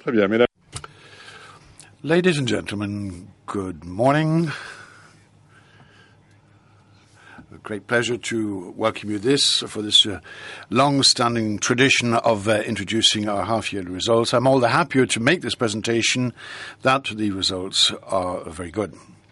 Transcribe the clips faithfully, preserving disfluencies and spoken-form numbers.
Ladies and gentlemen, good morning. A great pleasure to welcome you this for this uh, long-standing tradition of uh, introducing our half-year results. I'm all the happier to make this presentation that the results are very good.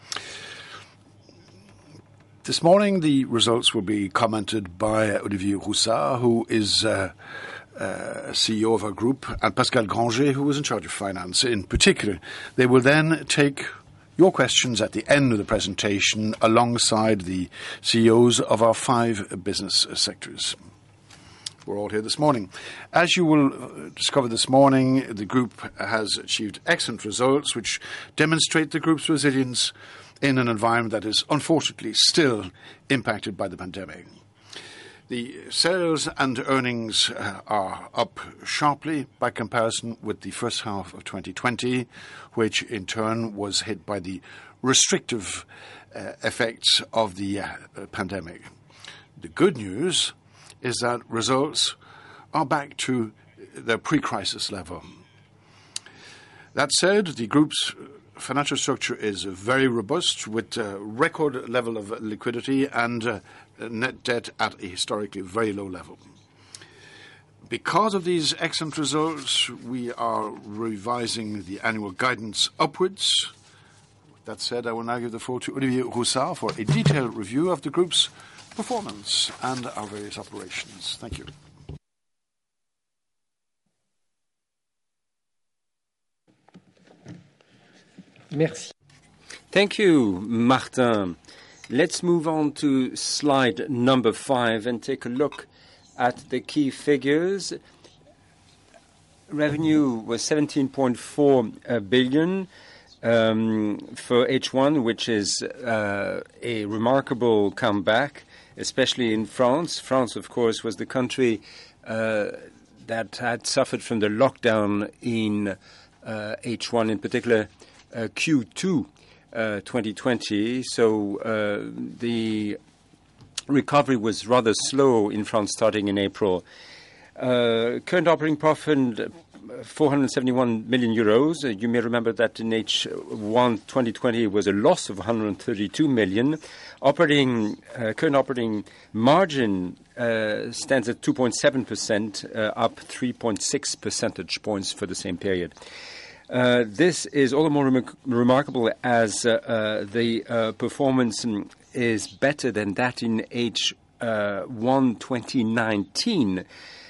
This morning, the results will be commented by Olivier Roussat, who is uh, uh, C E O of our group, and Pascal Granger, who is in charge of finance in particular. They will then take your questions at the end of the presentation alongside the C E Os of our five business sectors. We're all here this morning. As you will discover this morning, the group has achieved excellent results which demonstrate the group's resilience in an environment that is unfortunately still impacted by the pandemic. The sales and earnings uh, are up sharply by comparison with the first half of twenty twenty, which in turn was hit by the restrictive uh, effects of the uh, pandemic. The good news is that results are back to their pre-crisis level. That said, the group's financial structure is very robust, with a record level of liquidity and uh, net debt at a historically very low level. Because of these excellent results, we are revising the annual guidance upwards. With that said, I will now give the floor to Olivier Roussat for a detailed review of the group's performance and our various operations. Thank you. Merci. Thank you, Martin. Let's move on to slide number five and take a look at the key figures. Revenue was seventeen point four billion um, for H one, which is uh, a remarkable comeback, especially in France. France, of course, was the country uh, that had suffered from the lockdown in uh, H one, in particular uh, Q two uh, twenty twenty. So uh, the recovery was rather slow in France starting in April. Uh, current operating profit, four hundred seventy-one million euros. Uh, you may remember that in H one twenty twenty was a loss of one hundred thirty-two million. Operating uh, current operating margin uh, stands at two point seven percent, uh, up three point six percentage points for the same period. Uh, this is all the more rem- remarkable as uh, uh, the uh, performance um, is better than that in H one twenty nineteen.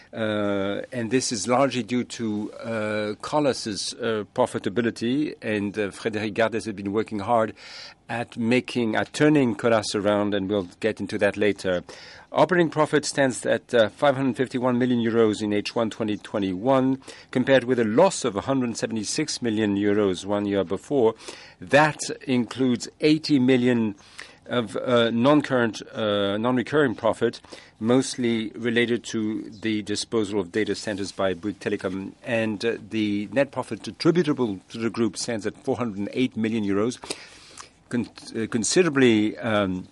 Uh, and this is largely due to uh, Colas's uh, profitability, and uh, Frédéric Gardès has been working hard at making, at turning Colas around, and we'll get into that later. Operating profit stands at uh, five hundred fifty-one million euros in H one twenty twenty-one, compared with a loss of one hundred seventy-six million euros one year before. That includes eighty million of uh, non-current, uh, non-recurring profit, mostly related to the disposal of data centers by Bouygues Telecom. And uh, the net profit attributable to the group stands at four hundred eight million euros, con- uh, considerably um,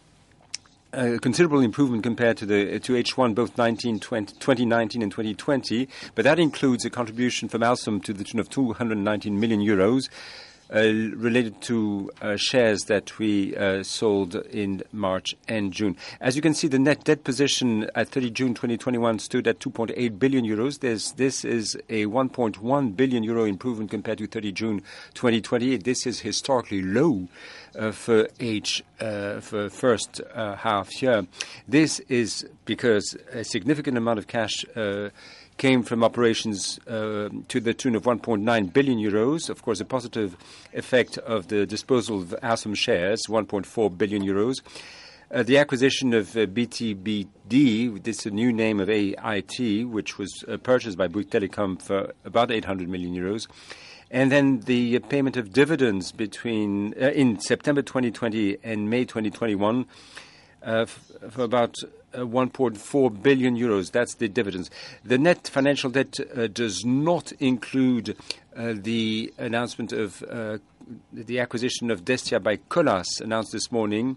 a considerable improvement compared to the to H one, both nineteen, twenty, twenty nineteen and twenty twenty. But that includes a contribution from Alstom to the tune of two hundred nineteen million euros. Uh, related to uh, shares that we uh, sold in March and June. As you can see, the net debt position at thirtieth of June twenty twenty-one stood at two point eight billion euros. There's, this is a one point one billion euro improvement compared to thirtieth of June twenty twenty. This is historically low uh, for H uh, for first uh, half year. This is because a significant amount of cash uh, came from operations uh, to the tune of one point nine billion euros. Of course, a positive effect of the disposal of Alstom shares, one point four billion euros. Uh, the acquisition of uh, B T B D, this is a new name of A I T, which was uh, purchased by Bouygues Telecom for about eight hundred million euros. And then the uh, payment of dividends between uh, in September twenty twenty and May twenty twenty-one uh, f- for about Uh, one point four billion euros. That's the dividends. The net financial debt uh, does not include uh, the announcement of uh, the acquisition of Destia by Colas, announced this morning,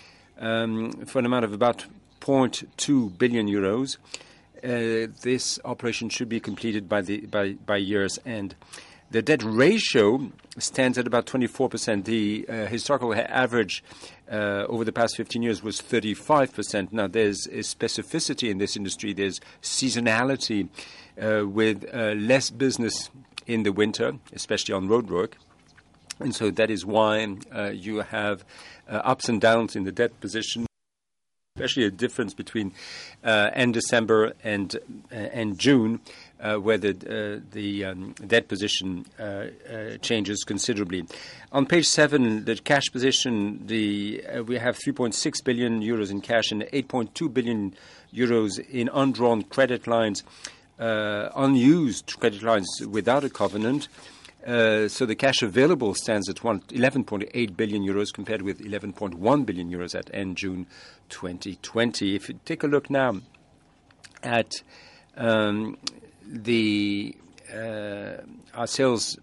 um, for an amount of about zero point two billion euros. Uh, this operation should be completed by the by, by year's end. The debt ratio stands at about twenty-four percent. The uh, historical ha- average uh, over the past fifteen years was thirty-five percent. Now, there's a specificity in this industry. There's seasonality uh, with uh, less business in the winter, especially on roadwork. And so that is why uh, you have uh, ups and downs in the debt position, especially a difference between uh, end December and uh, and June, uh, where the uh, the um, debt position uh, uh, changes considerably. On page seven, the cash position, the uh, we have three point six billion euros in cash and eight point two billion euros in undrawn credit lines, uh, unused credit lines without a covenant. Uh, so the cash available stands at eleven point eight billion euros compared with eleven point one billion euros at end June twenty twenty. If you take a look now at um, the uh, our sales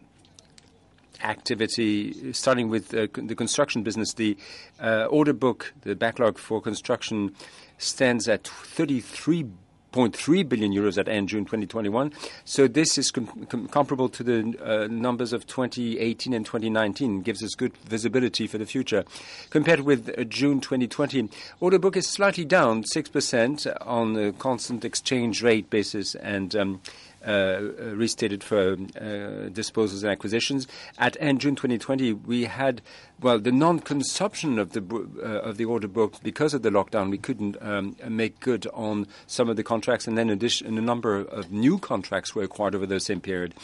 activity, starting with uh, the construction business, the uh, order book, the backlog for construction stands at thirty-three point three billion euros at end June twenty twenty-one. So this is com- com- comparable to the uh, numbers of twenty eighteen and twenty nineteen. Gives us good visibility for the future. Compared with uh, June twenty twenty, order book is slightly down six percent on a constant exchange rate basis and um, uh, restated for uh, disposals and acquisitions. At end June twenty twenty, we had, well, the non-consumption of the uh, of the order book because of the lockdown. We couldn't um, make good on some of the contracts, and then addition, a number of new contracts were acquired over the same period.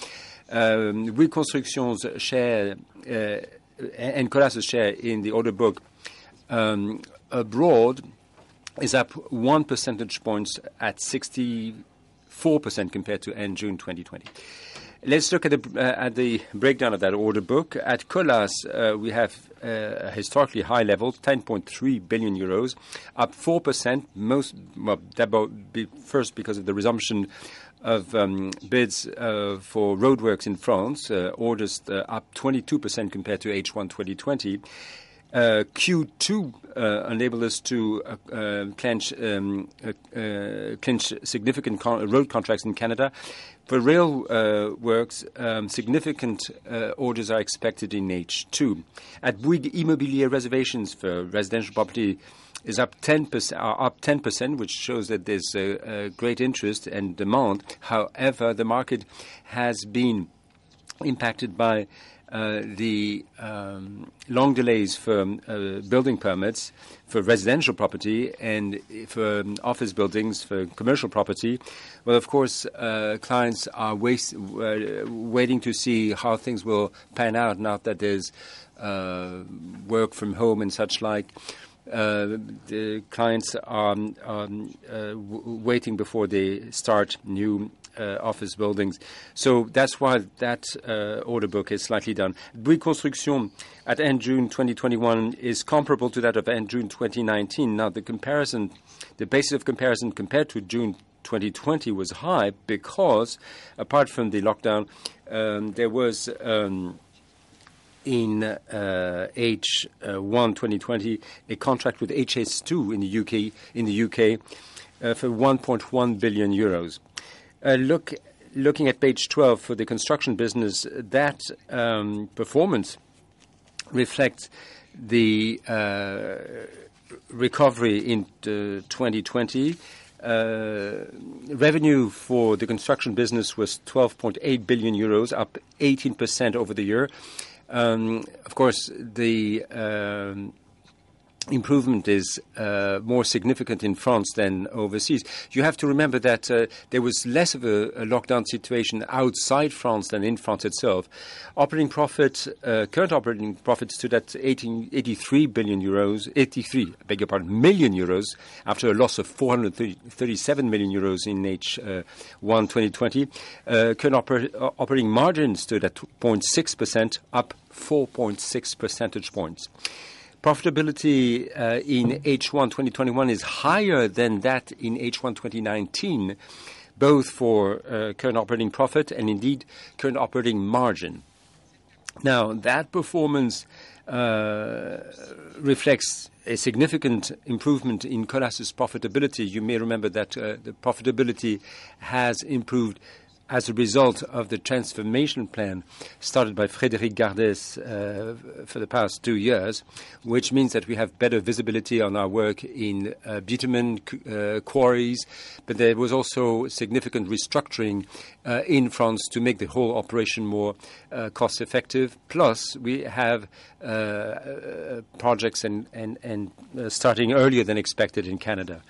Um, Bouygues Construction's share uh, and Colas' share in the order book um, abroad is up one percentage points at sixty-four percent compared to end June twenty twenty. Let's look at the, uh, at the breakdown of that order book. At Colas, uh, we have uh, a historically high level, ten point three billion euros, up four percent, most, well, that be first because of the resumption of um, bids uh, for roadworks in France, uh, orders uh, up twenty-two percent compared to H one twenty twenty. Uh, Q two uh, enabled us to uh, uh, clinch, um, uh, uh, clinch significant con- road contracts in Canada. For rail uh, works, um, significant uh, orders are expected in H two. At Bouygues Immobilier, reservations for residential property is up ten percent, are up ten percent, which shows that there's a, a great interest and demand. However, the market has been impacted by Uh, the um, long delays for uh, building permits for residential property and for um, office buildings, for commercial property. Well, of course, uh, clients are waste, uh, waiting to see how things will pan out now that there's uh, work from home and such like. Uh, the clients are um, uh, w- waiting before they start new Uh, office buildings. So that's why that uh, order book is slightly down. Bouygues Construction at end June twenty twenty-one is comparable to that of end June twenty nineteen. Now, the comparison, the basis of comparison compared to June twenty twenty was high because, apart from the lockdown, um, there was um, in uh, H one twenty twenty a contract with H S two in the U K in the U K uh, for one point one billion euros. Uh, look, looking at page twelve for the construction business, that um, performance reflects the uh, recovery in uh, twenty twenty. Uh, revenue for the construction business was twelve point eight billion euros, up eighteen percent over the year. Um, of course, the um, improvement is uh, more significant in France than overseas. You have to remember that uh, there was less of a, a lockdown situation outside France than in France itself. Operating profit, uh, current operating profit stood at eighteen, eighty-three billion euros, eighty-three, I beg your pardon, million euros after a loss of four hundred thirty-seven million euros in H one twenty twenty. Uh, current oper- operating margin stood at two point six percent, up four point six percentage points. Profitability uh, in H one twenty twenty-one is higher than that in H one twenty nineteen, both for uh, current operating profit and indeed current operating margin. Now, that performance uh, reflects a significant improvement in Colas' profitability. You may remember that uh, the profitability has improved as a result of the transformation plan started by Frédéric Gardès uh, for the past two years, which means that we have better visibility on our work in uh, bitumen uh, quarries, but there was also significant restructuring uh, in France to make the whole operation more uh, cost-effective. Plus, we have uh, uh, projects and, and, and uh, starting earlier than expected in Canada.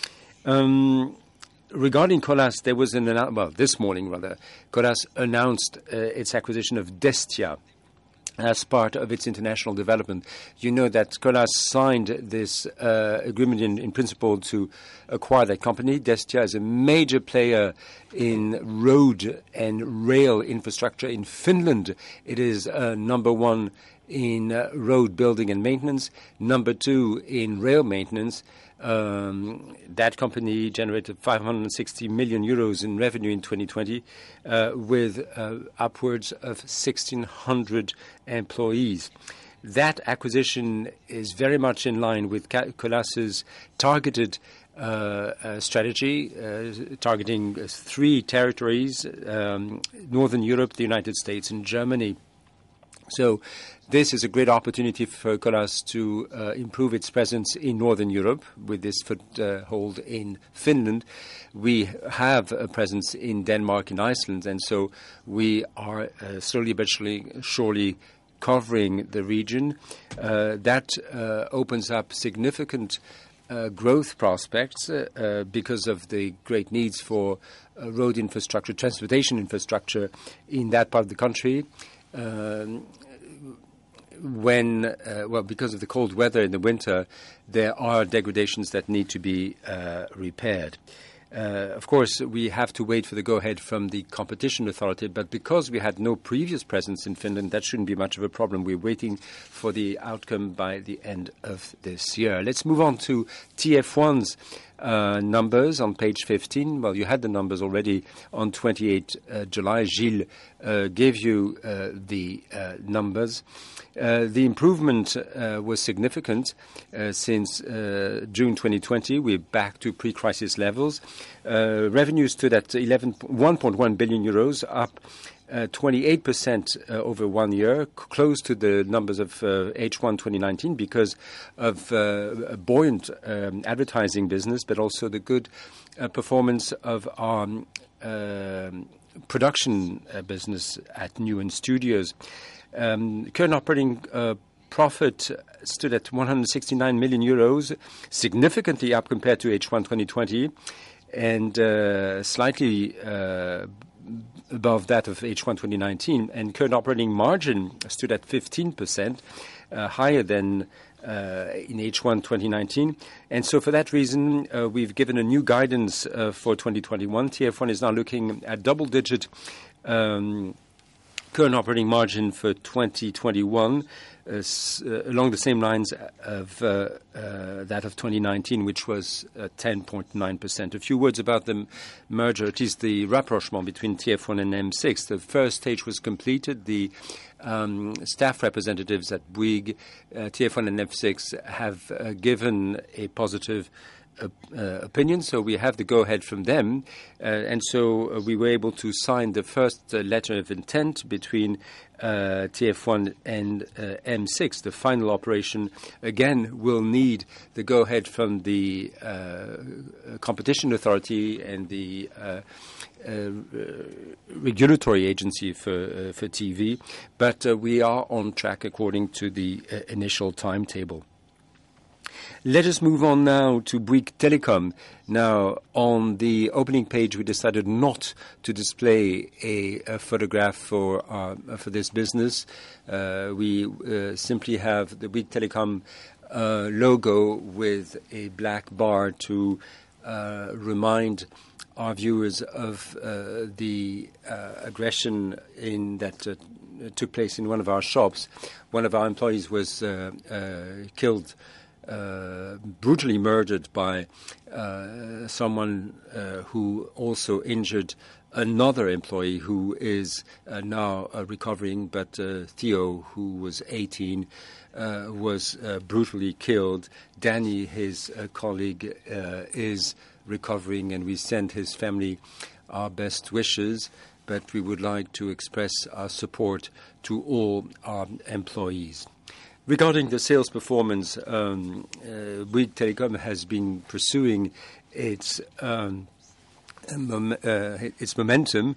Um, Regarding Colas, there was an announcement, well, this morning rather, Colas announced uh, its acquisition of Destia as part of its international development. You know that Colas signed this uh, agreement in, in principle to acquire that company. Destia is a major player in road and rail infrastructure in Finland. It is uh, number one in uh, road building and maintenance, number two in rail maintenance. Um, that company generated five hundred sixty million euros in revenue in twenty twenty, uh, with uh, upwards of sixteen hundred employees. That acquisition is very much in line with Colas's targeted uh, uh, strategy, uh, targeting three territories, um, Northern Europe, the United States, and Germany. So this is a great opportunity for Colas to uh, improve its presence in Northern Europe with this foothold in Finland. We have a presence in Denmark and Iceland, and so we are uh, slowly but surely, surely covering the region. Uh, that uh, opens up significant uh, growth prospects uh, uh, because of the great needs for uh, road infrastructure, transportation infrastructure in that part of the country. Um, when, uh, well, because of the cold weather in the winter, there are degradations that need to be uh, repaired. Uh, of course, we have to wait for the go-ahead from the competition authority, but because we had no previous presence in Finland, that shouldn't be much of a problem. We're waiting for the outcome by the end of this year. Let's move on to T F one's uh, numbers on page fifteen. Well, you had the numbers already on twenty-eighth of July. Gilles uh, gave you uh, the uh, numbers. Uh, the improvement uh, was significant uh, since uh, June twenty twenty. We're back to pre-crisis levels. Uh, revenue stood at one point one billion euros, up uh, twenty-eight percent uh, over one year, c- close to the numbers of uh, H one twenty nineteen because of uh, a buoyant um, advertising business, but also the good uh, performance of our um, uh, production uh, business at Newen Studios. Um, current operating uh, profit stood at one hundred sixty-nine million euros, significantly up compared to H one twenty twenty, and uh, slightly uh, above that of H one twenty nineteen. And current operating margin stood at fifteen percent, uh, higher than uh, in H one twenty nineteen. And so for that reason, uh, we've given a new guidance uh, for twenty twenty-one. T F one is now looking at double-digit um current operating margin for twenty twenty-one, uh, s- uh, along the same lines of uh, uh, that of twenty nineteen, which was uh, ten point nine percent. A few words about the m- merger. It is the rapprochement between T F one and M six. The first stage was completed. The um, staff representatives at Bouygues, uh, T F one and M six have uh, given a positive Uh, uh, opinion, so we have the go-ahead from them, uh, and so uh, we were able to sign the first uh, letter of intent between uh, T F one and uh, M six. The final operation, again, will need the go-ahead from the uh, competition authority and the uh, uh, regulatory agency for, uh, for T V, but uh, we are on track according to the uh, initial timetable. Let us move on now to Bouygues Telecom. Now, on the opening page, we decided not to display a, a photograph for uh, for this business. Uh, we uh, simply have the Bouygues Telecom uh, logo with a black bar to uh, remind our viewers of uh, the uh, aggression in that uh, took place in one of our shops. One of our employees was uh, uh, killed. Uh, brutally murdered by uh, someone uh, who also injured another employee who is uh, now uh, recovering, but uh, Theo, who was eighteen, uh, was uh, brutally killed. Danny, his uh, colleague, uh, is recovering, and we send his family our best wishes. but we would like to express our support to all our employees. Regarding the sales performance, um, uh, Bouygues Telecom has been pursuing its um, mom- uh, its momentum.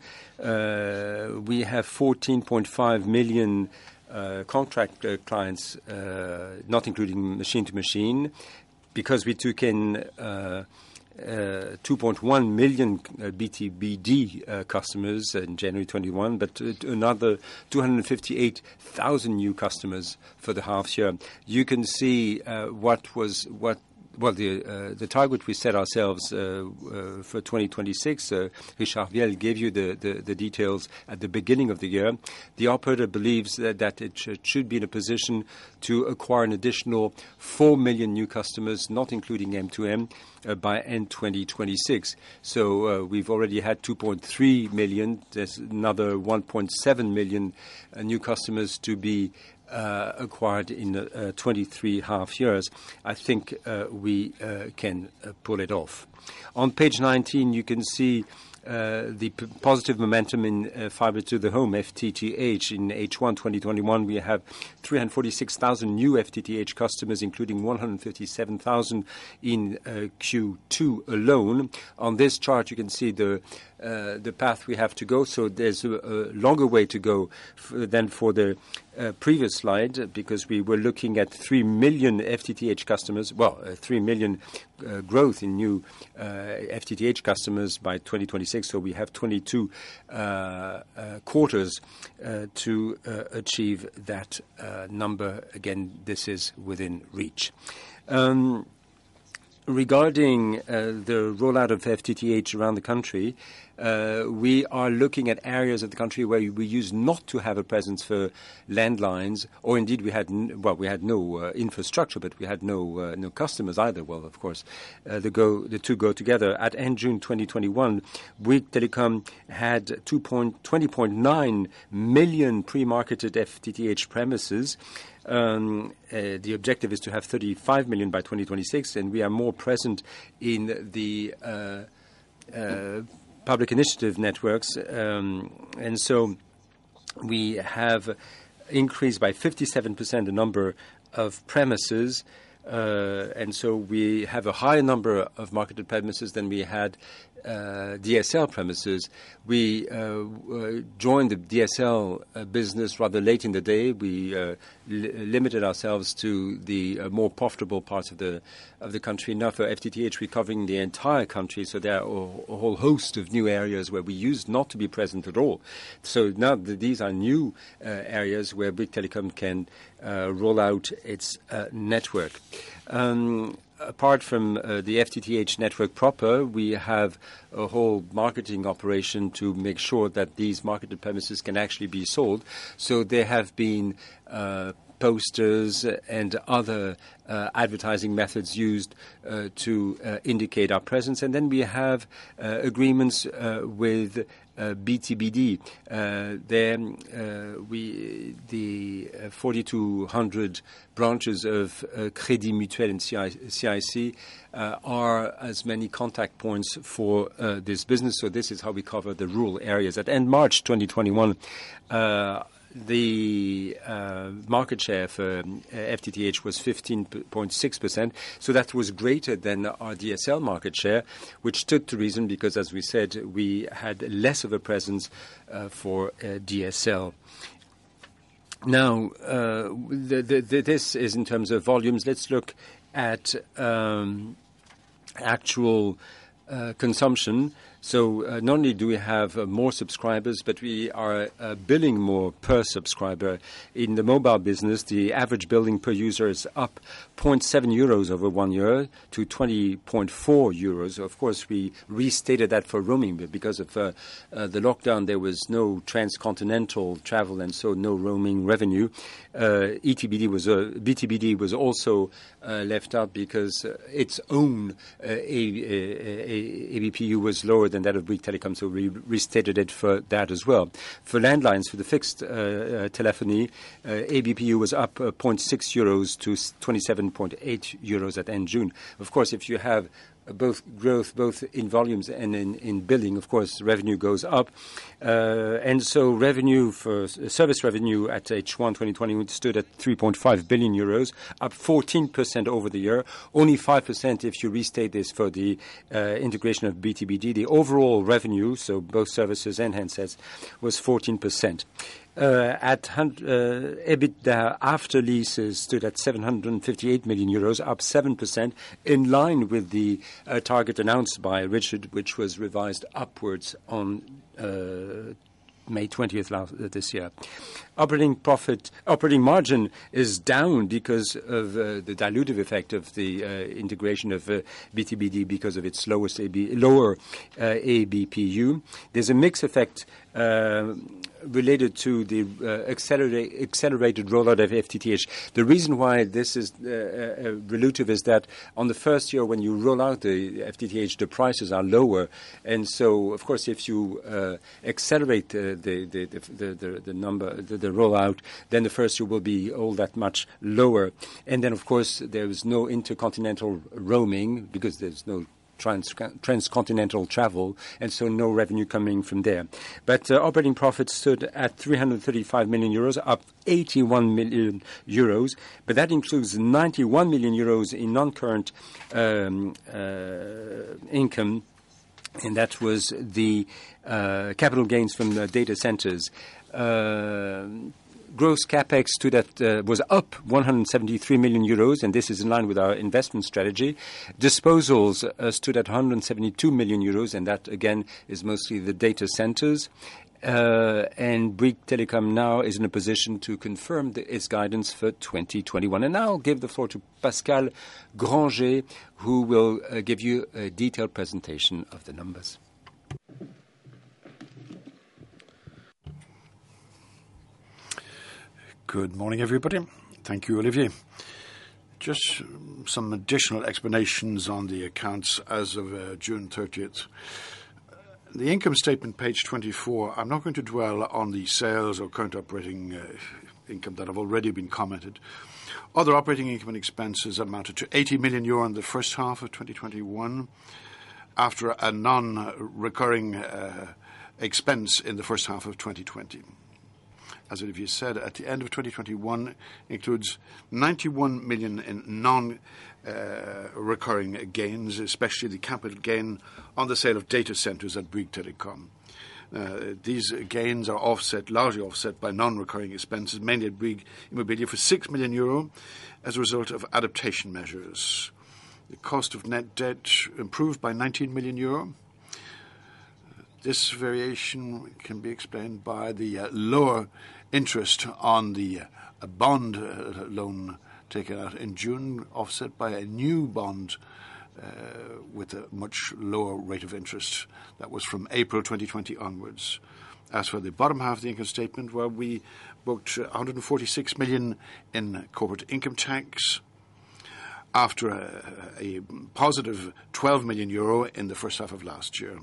Uh, we have fourteen point five million uh, contract uh, clients, uh, not including machine-to-machine, because we took in uh, Uh, two point one million uh, B T B D uh, customers in January twenty-one, but uh, another two hundred fifty-eight thousand new customers for the half year. You can see uh, what was what. Well, the uh, the target we set ourselves uh, uh, for twenty twenty-six, uh, Richard Viel gave you the, the, the details at the beginning of the year. The operator believes that, that it sh- should be in a position to acquire an additional four million new customers, not including M two M, uh, by end twenty twenty-six. So uh, we've already had two point three million. There's another one point seven million uh, new customers to be Uh, acquired in uh, twenty-three half years. I think uh, we uh, can uh, pull it off. On page nineteen, you can see uh, the p- positive momentum in uh, fiber to the home, F T T H. In H one twenty twenty-one, we have three hundred forty-six thousand new F T T H customers, including one hundred fifty-seven thousand in uh, Q two alone. On this chart, you can see the Uh, the path we have to go. So there's a, a longer way to go f- than for the uh, previous slide, because we were looking at three million F T T H customers, well, uh, three million uh, growth in new uh, F T T H customers by twenty twenty-six. So we have twenty-two uh, uh, quarters uh, to uh, achieve that uh, number. Again, this is within reach. Um, Regarding uh, the rollout of F T T H around the country, uh, we are looking at areas of the country where we used not to have a presence for landlines, or indeed we had n- well we had no uh, infrastructure, but we had no uh, no customers either. Well, of course, uh, the go the two go together. At end June twenty twenty-one, Bouygues Telecom had twenty point nine million pre-marketed F T T H premises. Um, uh, the objective is to have thirty-five million by twenty twenty-six, and we are more present in the uh, uh, public initiative networks. Um, and so we have increased by fifty-seven percent the number of premises. Uh, and so we have a higher number of marketed premises than we had uh, D S L premises. We uh, uh, joined the D S L uh, business rather late in the day. We uh, li- limited ourselves to the uh, more profitable parts of the of the country. Now for F T T H, we're covering the entire country, so there are a, a whole host of new areas where we used not to be present at all. So now th- these are new uh, areas where Bouygues Telecom can uh, roll out its uh, network. Um, Apart from uh, the F T T H network proper, we have a whole marketing operation to make sure that these marketed premises can actually be sold. So there have been uh, posters and other uh, advertising methods used uh, to uh, indicate our presence. And then we have uh, agreements uh, with Uh, B T B D. Uh, there, uh, we the uh, forty-two hundred branches of uh, Crédit Mutuel and C I C uh, are as many contact points for uh, this business. So this is how we cover the rural areas. At end March twenty twenty-one, uh, the uh, market share for um, F T T H was fifteen point six percent, so that was greater than our D S L market share, which stood to reason because, as we said, we had less of a presence uh, for uh, D S L. Now, uh, the, the, the, this is in terms of volumes. Let's look at um, actual uh, consumption. So uh, not only do we have uh, more subscribers, but we are uh, billing more per subscriber. In the mobile business, the average billing per user is up zero point seven euros over one year to twenty point four euros. Of course, we restated that for roaming, but because of uh, uh, the lockdown, there was no transcontinental travel and so no roaming revenue. Uh, E T B D was uh, B T B D was also uh, left out because uh, its own uh, A- A- A B P U was lower than that of Bouygues Telecom, so we restated it for that as well. For landlines, for the fixed uh, uh, telephony, uh, A B P U was up uh, zero point six euros to twenty-seven point eight euros at end June. Of course, if you have both growth, both in volumes and in, in billing. Of course, revenue goes up. Uh, and so revenue for service revenue at H one twenty twenty stood at three point five billion euros, up fourteen percent over the year. Only five percent if you restate this for the uh, integration of B T B D. The overall revenue, so both services and handsets, was fourteen percent. Uh, at uh, EBITDA after leases stood at seven hundred fifty-eight million euros, up seven percent, in line with the uh, target announced by Richard, which was revised upwards on uh, May twentieth last, uh, this year. Operating profit, operating margin is down because of uh, the dilutive effect of the uh, integration of uh, B T B D because of its lowest A B, lower uh, A B P U. There's a mix effect uh, related to the uh, accelerate, accelerated rollout of F T T H. The reason why this is uh, uh, relative is that on the first year when you roll out the F T T H, the prices are lower. And so, of course, if you uh, accelerate uh, the, the, the, the, the number, the, the rollout, then the first year will be all that much lower. And then, of course, there is no intercontinental roaming because there's no Trans- transcontinental travel, and so no revenue coming from there. But uh, operating profit stood at three hundred thirty-five million euros, up eighty-one million euros, but that includes ninety-one million euros in non-current um, uh, income, and that was the uh, capital gains from the data centers. Uh, Gross capex stood at, uh, was up one hundred seventy-three million euros, and this is in line with our investment strategy. Disposals uh, stood at one hundred seventy-two million euros, and that, again, is mostly the data centers. Uh, and Bouygues Telecom now is in a position to confirm the, its guidance for twenty twenty-one. And now I'll give the floor to Pascal Granger, who will uh, give you a detailed presentation of the numbers. Good morning, everybody. Thank you, Olivier. Just some additional explanations on the accounts as of uh, June thirtieth. The income statement, page twenty-four, I'm not going to dwell on the sales or current operating uh, income that have already been commented. Other operating income and expenses amounted to eighty million euro in the first half of twenty twenty-one, after a non-recurring uh, expense in the first half of twenty twenty. As Olivier said, at the end of twenty twenty-one includes ninety-one million in non-recurring uh, gains, especially the capital gain on the sale of data centers at Bouygues Telecom. Uh, these gains are offset, largely offset by non-recurring expenses, mainly at Bouygues Immobilier for six million euro as a result of adaptation measures. The cost of net debt improved by nineteen million euro. This variation can be explained by the uh, lower interest on the uh, bond uh, loan taken out in June, offset by a new bond uh, with a much lower rate of interest. That was from April twenty twenty onwards. As for the bottom half of the income statement, well, we booked one hundred forty-six million in corporate income tax, after a, a positive twelve million euro in the first half of last year.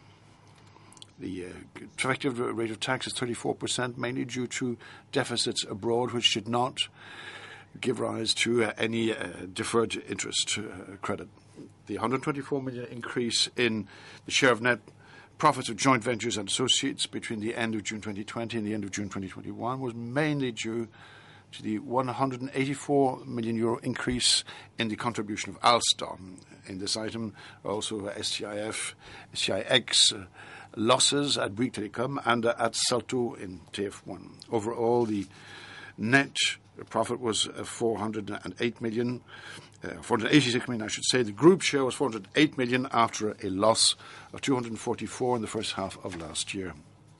The uh, effective rate of tax is thirty-four percent, mainly due to deficits abroad, which did not give rise to uh, any uh, deferred interest uh, credit. The one hundred twenty-four million increase in the share of net profits of joint ventures and associates between the end of June twenty twenty and the end of June twenty twenty-one was mainly due to the one hundred eighty-four million euro increase in the contribution of Alstom. In this item, also S T I F, S T I X, uh, losses at Bouygues Telecom and uh, at Salto in T F one. Overall, the net profit was uh, four hundred eight million, uh, four hundred eighty-six million, I should say. The group share was four hundred eight million after a loss of two hundred forty-four in the first half of last year.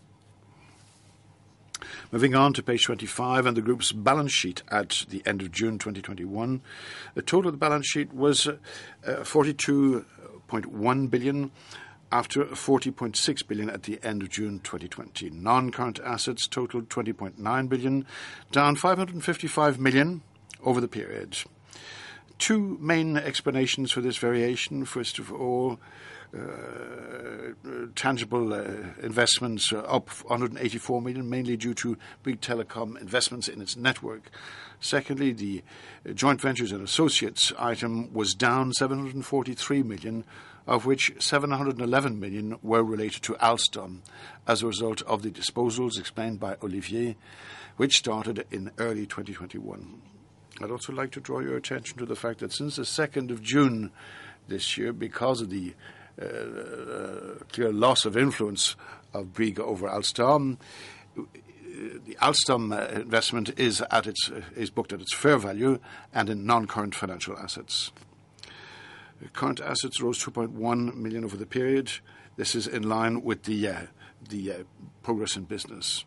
Moving on to page twenty-five and the group's balance sheet at the end of June twenty twenty-one. The total of the balance sheet was uh, uh, forty-two point one billion, after forty point six billion at the end of June twenty twenty. Non-current assets totaled twenty point nine billion, down five hundred fifty-five million over the period. Two main explanations for this variation. First of all, Uh, tangible uh, investments uh, up one hundred eighty-four million, mainly due to Bouygues Telecom investments in its network. Secondly, the uh, joint ventures and associates item was down seven hundred forty-three million, of which seven hundred eleven million were related to Alstom as a result of the disposals explained by Olivier, which started in early twenty twenty-one. I'd also like to draw your attention to the fact that since the second of June this year, because of the Uh, uh, clear loss of influence of Bouygues over Alstom, the Alstom uh, investment is at its uh, is booked at its fair value and in non-current financial assets. Current assets rose two point one million over the period. This is in line with the uh, the uh, progress in business.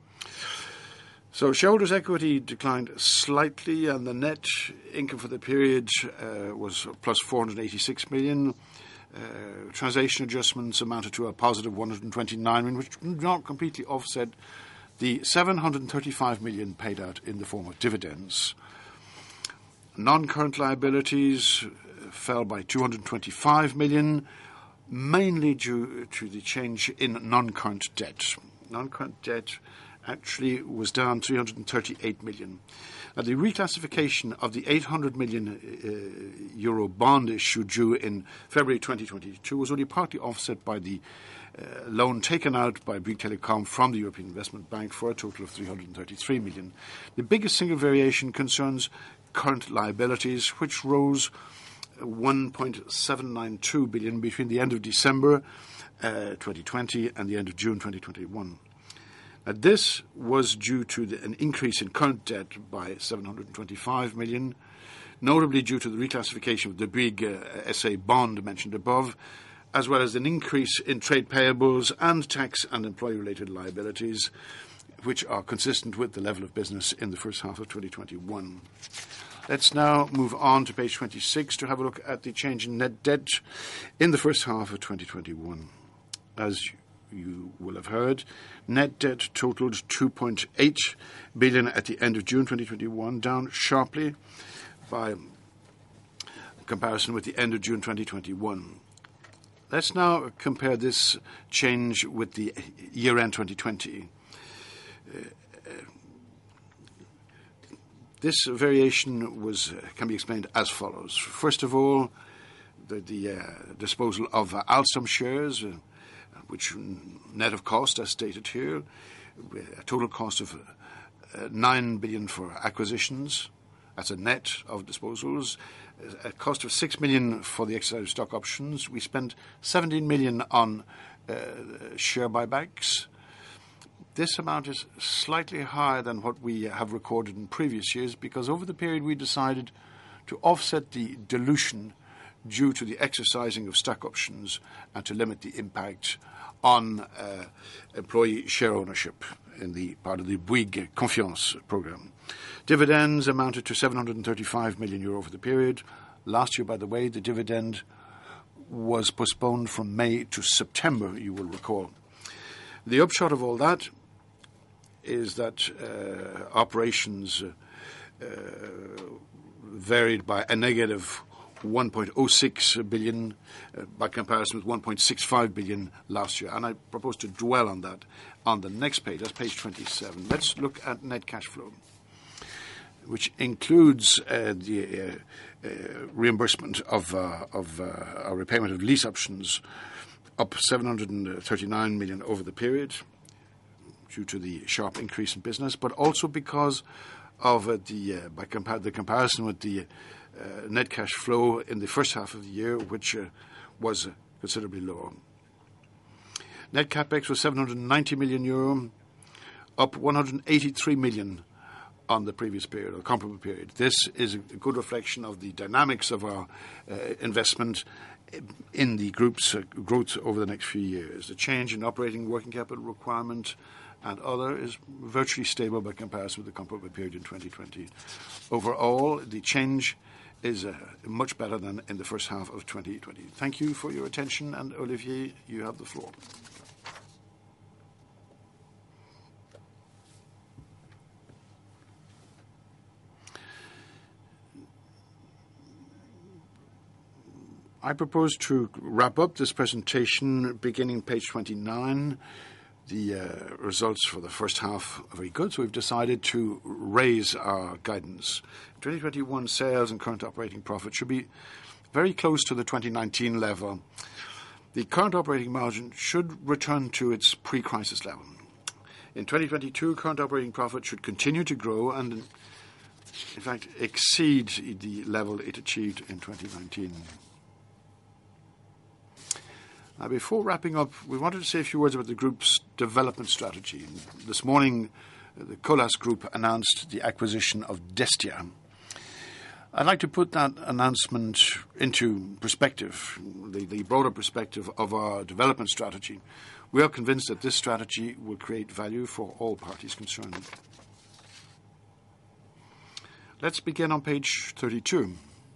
So shareholders' equity declined slightly, and the net income for the period uh, was plus four hundred eighty-six million. Uh, translation adjustments amounted to a positive one hundred twenty-nine million, which did not completely offset the seven hundred thirty-five million paid out in the form of dividends. Non-current liabilities fell by two hundred twenty-five million, mainly due to the change in non-current debt. Non-current debt actually was down three hundred thirty-eight million. Now, the reclassification of the eight hundred million uh, euro bond issue due in February twenty twenty-two was only partly offset by the uh, loan taken out by Bouygues Telecom from the European Investment Bank for a total of three hundred thirty-three million. The biggest single variation concerns current liabilities, which rose one point seven nine two billion between the end of December uh, twenty twenty and the end of June twenty twenty-one. Now, this was due to the, an increase in current debt by seven hundred twenty-five million, notably due to the reclassification of the big uh, S A bond mentioned above, as well as an increase in trade payables and tax and employee-related liabilities, which are consistent with the level of business in the first half of twenty twenty-one. Let's now move on to page twenty-six to have a look at the change in net debt in the first half of twenty twenty-one. As you will have heard, net debt totaled two point eight billion at the end of June twenty twenty-one, down sharply by comparison with the end of June twenty twenty-one. Let's now compare this change with the year-end twenty twenty. Uh, this variation was uh, can be explained as follows. First of all, the, the uh, disposal of uh, Alstom shares, uh, which net of cost, as stated here, a total cost of uh, nine billion for acquisitions. That's a net of disposals. A cost of six million for the exercise of stock options. We spent seventeen million on uh, share buybacks. This amount is slightly higher than what we have recorded in previous years because over the period we decided to offset the dilution due to the exercising of stock options and to limit the impact on uh, employee share ownership in the part of the Bouygues Confiance program. Dividends amounted to seven hundred thirty-five million euro for the period. Last year, by the way, the dividend was postponed from May to September, you will recall. The upshot of all that is that uh, operations uh, uh, varied by a negative one point oh six billion uh, by comparison with one point six five billion last year. And I propose to dwell on that on the next page. That's page twenty-seven. Let's look at net cash flow, which includes uh, the uh, uh, reimbursement of, uh, of uh, our repayment of lease options, up seven hundred thirty-nine million over the period due to the sharp increase in business, but also because of uh, the uh, by compa- the comparison with the uh, net cash flow in the first half of the year, which uh, was uh, considerably lower. Net capex was seven hundred ninety million euro, up one hundred eighty-three million on the previous period, or comparable period. This is a good reflection of the dynamics of our uh, investment in the group's uh, growth over the next few years. The change in operating working capital requirement and other is virtually stable by comparison with the comparable period in twenty twenty. Overall, the change is uh, much better than in the first half of twenty twenty. Thank you for your attention, and Olivier, you have the floor. I propose to wrap up this presentation beginning page twenty-nine. The uh, results for the first half are very good, so we've decided to raise our guidance. twenty twenty-one sales and current operating profit should be very close to the twenty nineteen level. The current operating margin should return to its pre-crisis level. In twenty twenty-two, current operating profit should continue to grow and, in fact, exceed the level it achieved in twenty nineteen. Now, before wrapping up, we wanted to say a few words about the group's development strategy. This morning, the Colas Group announced the acquisition of Destia. I'd like to put that announcement into perspective, the, the broader perspective of our development strategy. We are convinced that this strategy will create value for all parties concerned. Let's begin on page thirty-two.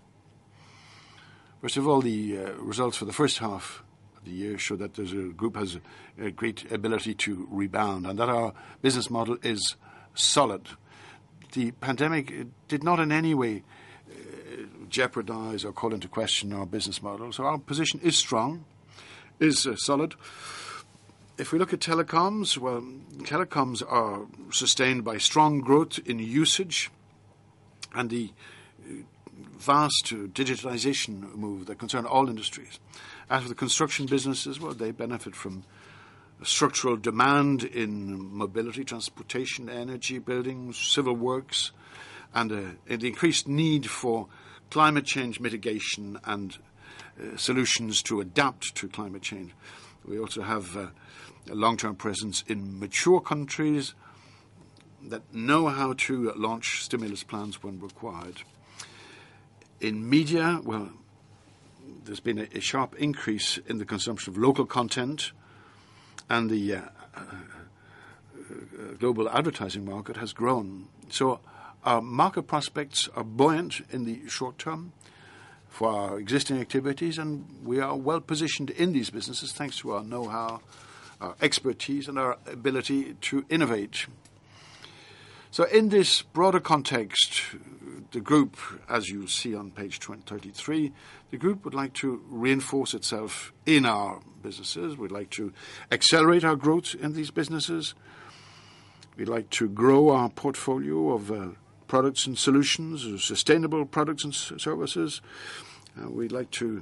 First of all, the uh, results for the first half the year show that the group has a great ability to rebound and that our business model is solid. The pandemic did not in any way uh, jeopardize or call into question our business model. So our position is strong, is uh, solid. If we look at telecoms, well, telecoms are sustained by strong growth in usage and the vast digitalization move that concern all industries. As for the construction businesses, well, they benefit from structural demand in mobility, transportation, energy, buildings, civil works, and uh, the increased need for climate change mitigation and uh, solutions to adapt to climate change. We also have uh, a long-term presence in mature countries that know how to launch stimulus plans when required. In media, well, there's been a, a sharp increase in the consumption of local content, and the uh, uh, uh, global advertising market has grown. So our market prospects are buoyant in the short term for our existing activities, and we are well positioned in these businesses thanks to our know-how, our expertise, and our ability to innovate. So in this broader context, the group, as you see on page thirty-three, the group would like to reinforce itself in our businesses. We'd like to accelerate our growth in these businesses. We'd like to grow our portfolio of uh, products and solutions, uh, sustainable products and s- services. Uh, we'd like to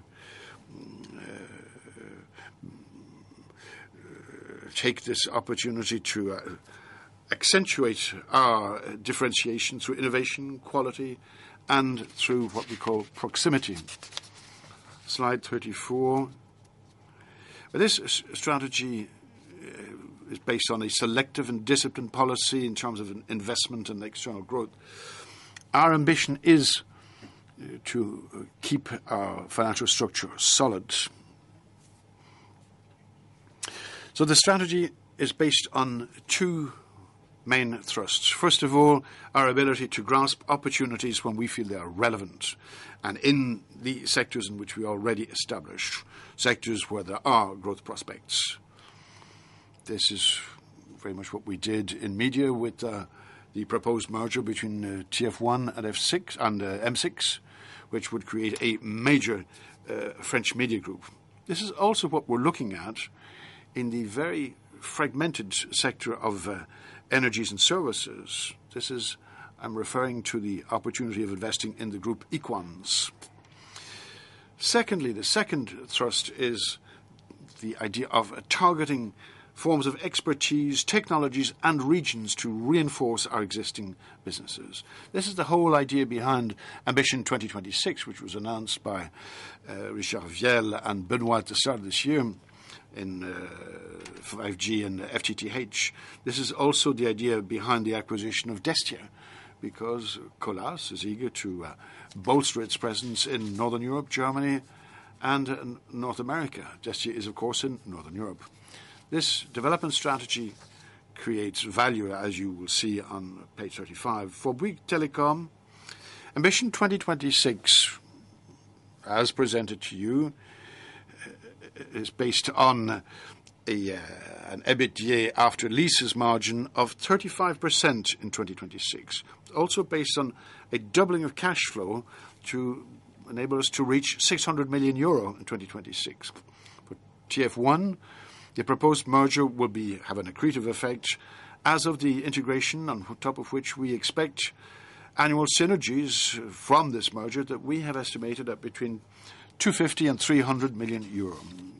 uh, take this opportunity to uh, accentuate our differentiation through innovation, quality, and through what we call proximity. Slide thirty-four. This strategy uh, is based on a selective and disciplined policy in terms of investment and external growth. Our ambition is uh, to keep our financial structure solid. So the strategy is based on two main thrusts. First of all, our ability to grasp opportunities when we feel they are relevant and in the sectors in which we are already established, sectors where there are growth prospects. This is very much what we did in media with uh, the proposed merger between uh, T F one and F six and uh, M six, which would create a major uh, French media group. This is also what we're looking at in the very fragmented sector of uh, energies and services. This is, I'm referring to the opportunity of investing in the group Equans. Secondly, the second thrust is the idea of uh, targeting forms of expertise, technologies, and regions to reinforce our existing businesses. This is the whole idea behind Ambition twenty twenty-six, which was announced by uh, Richard Viel and Benoît at the start of this year in uh, five G and F T T H. This is also the idea behind the acquisition of Destia, because Colas is eager to uh, bolster its presence in Northern Europe, Germany, and uh, North America. Destia is, of course, in Northern Europe. This development strategy creates value, as you will see on page thirty-five. For Bouygues Telecom, Ambition twenty twenty-six, as presented to you, is based on a, uh, an EBITDA after leases margin of thirty-five percent in twenty twenty-six. Also based on a doubling of cash flow to enable us to reach six hundred million euro in twenty twenty-six. For T F one, the proposed merger will be have an accretive effect as of the integration, on top of which we expect annual synergies from this merger that we have estimated at between two hundred fifty and three hundred million euro.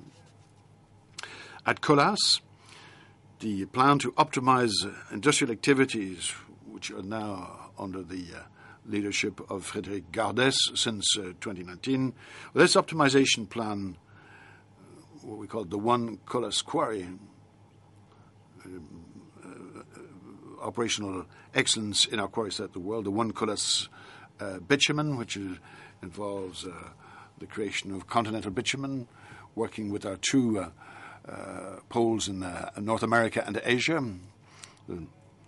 At Colas, the plan to optimize industrial activities, which are now under the uh, leadership of Frédéric Gardès since uh, twenty nineteen. Well, this optimization plan, what we call the One Colas Quarry, um, uh, operational excellence in our quarries throughout the world, the One Colas uh, bitumen, which is, involves uh, the creation of continental bitumen, working with our two uh, uh, poles in uh, North America and Asia. The,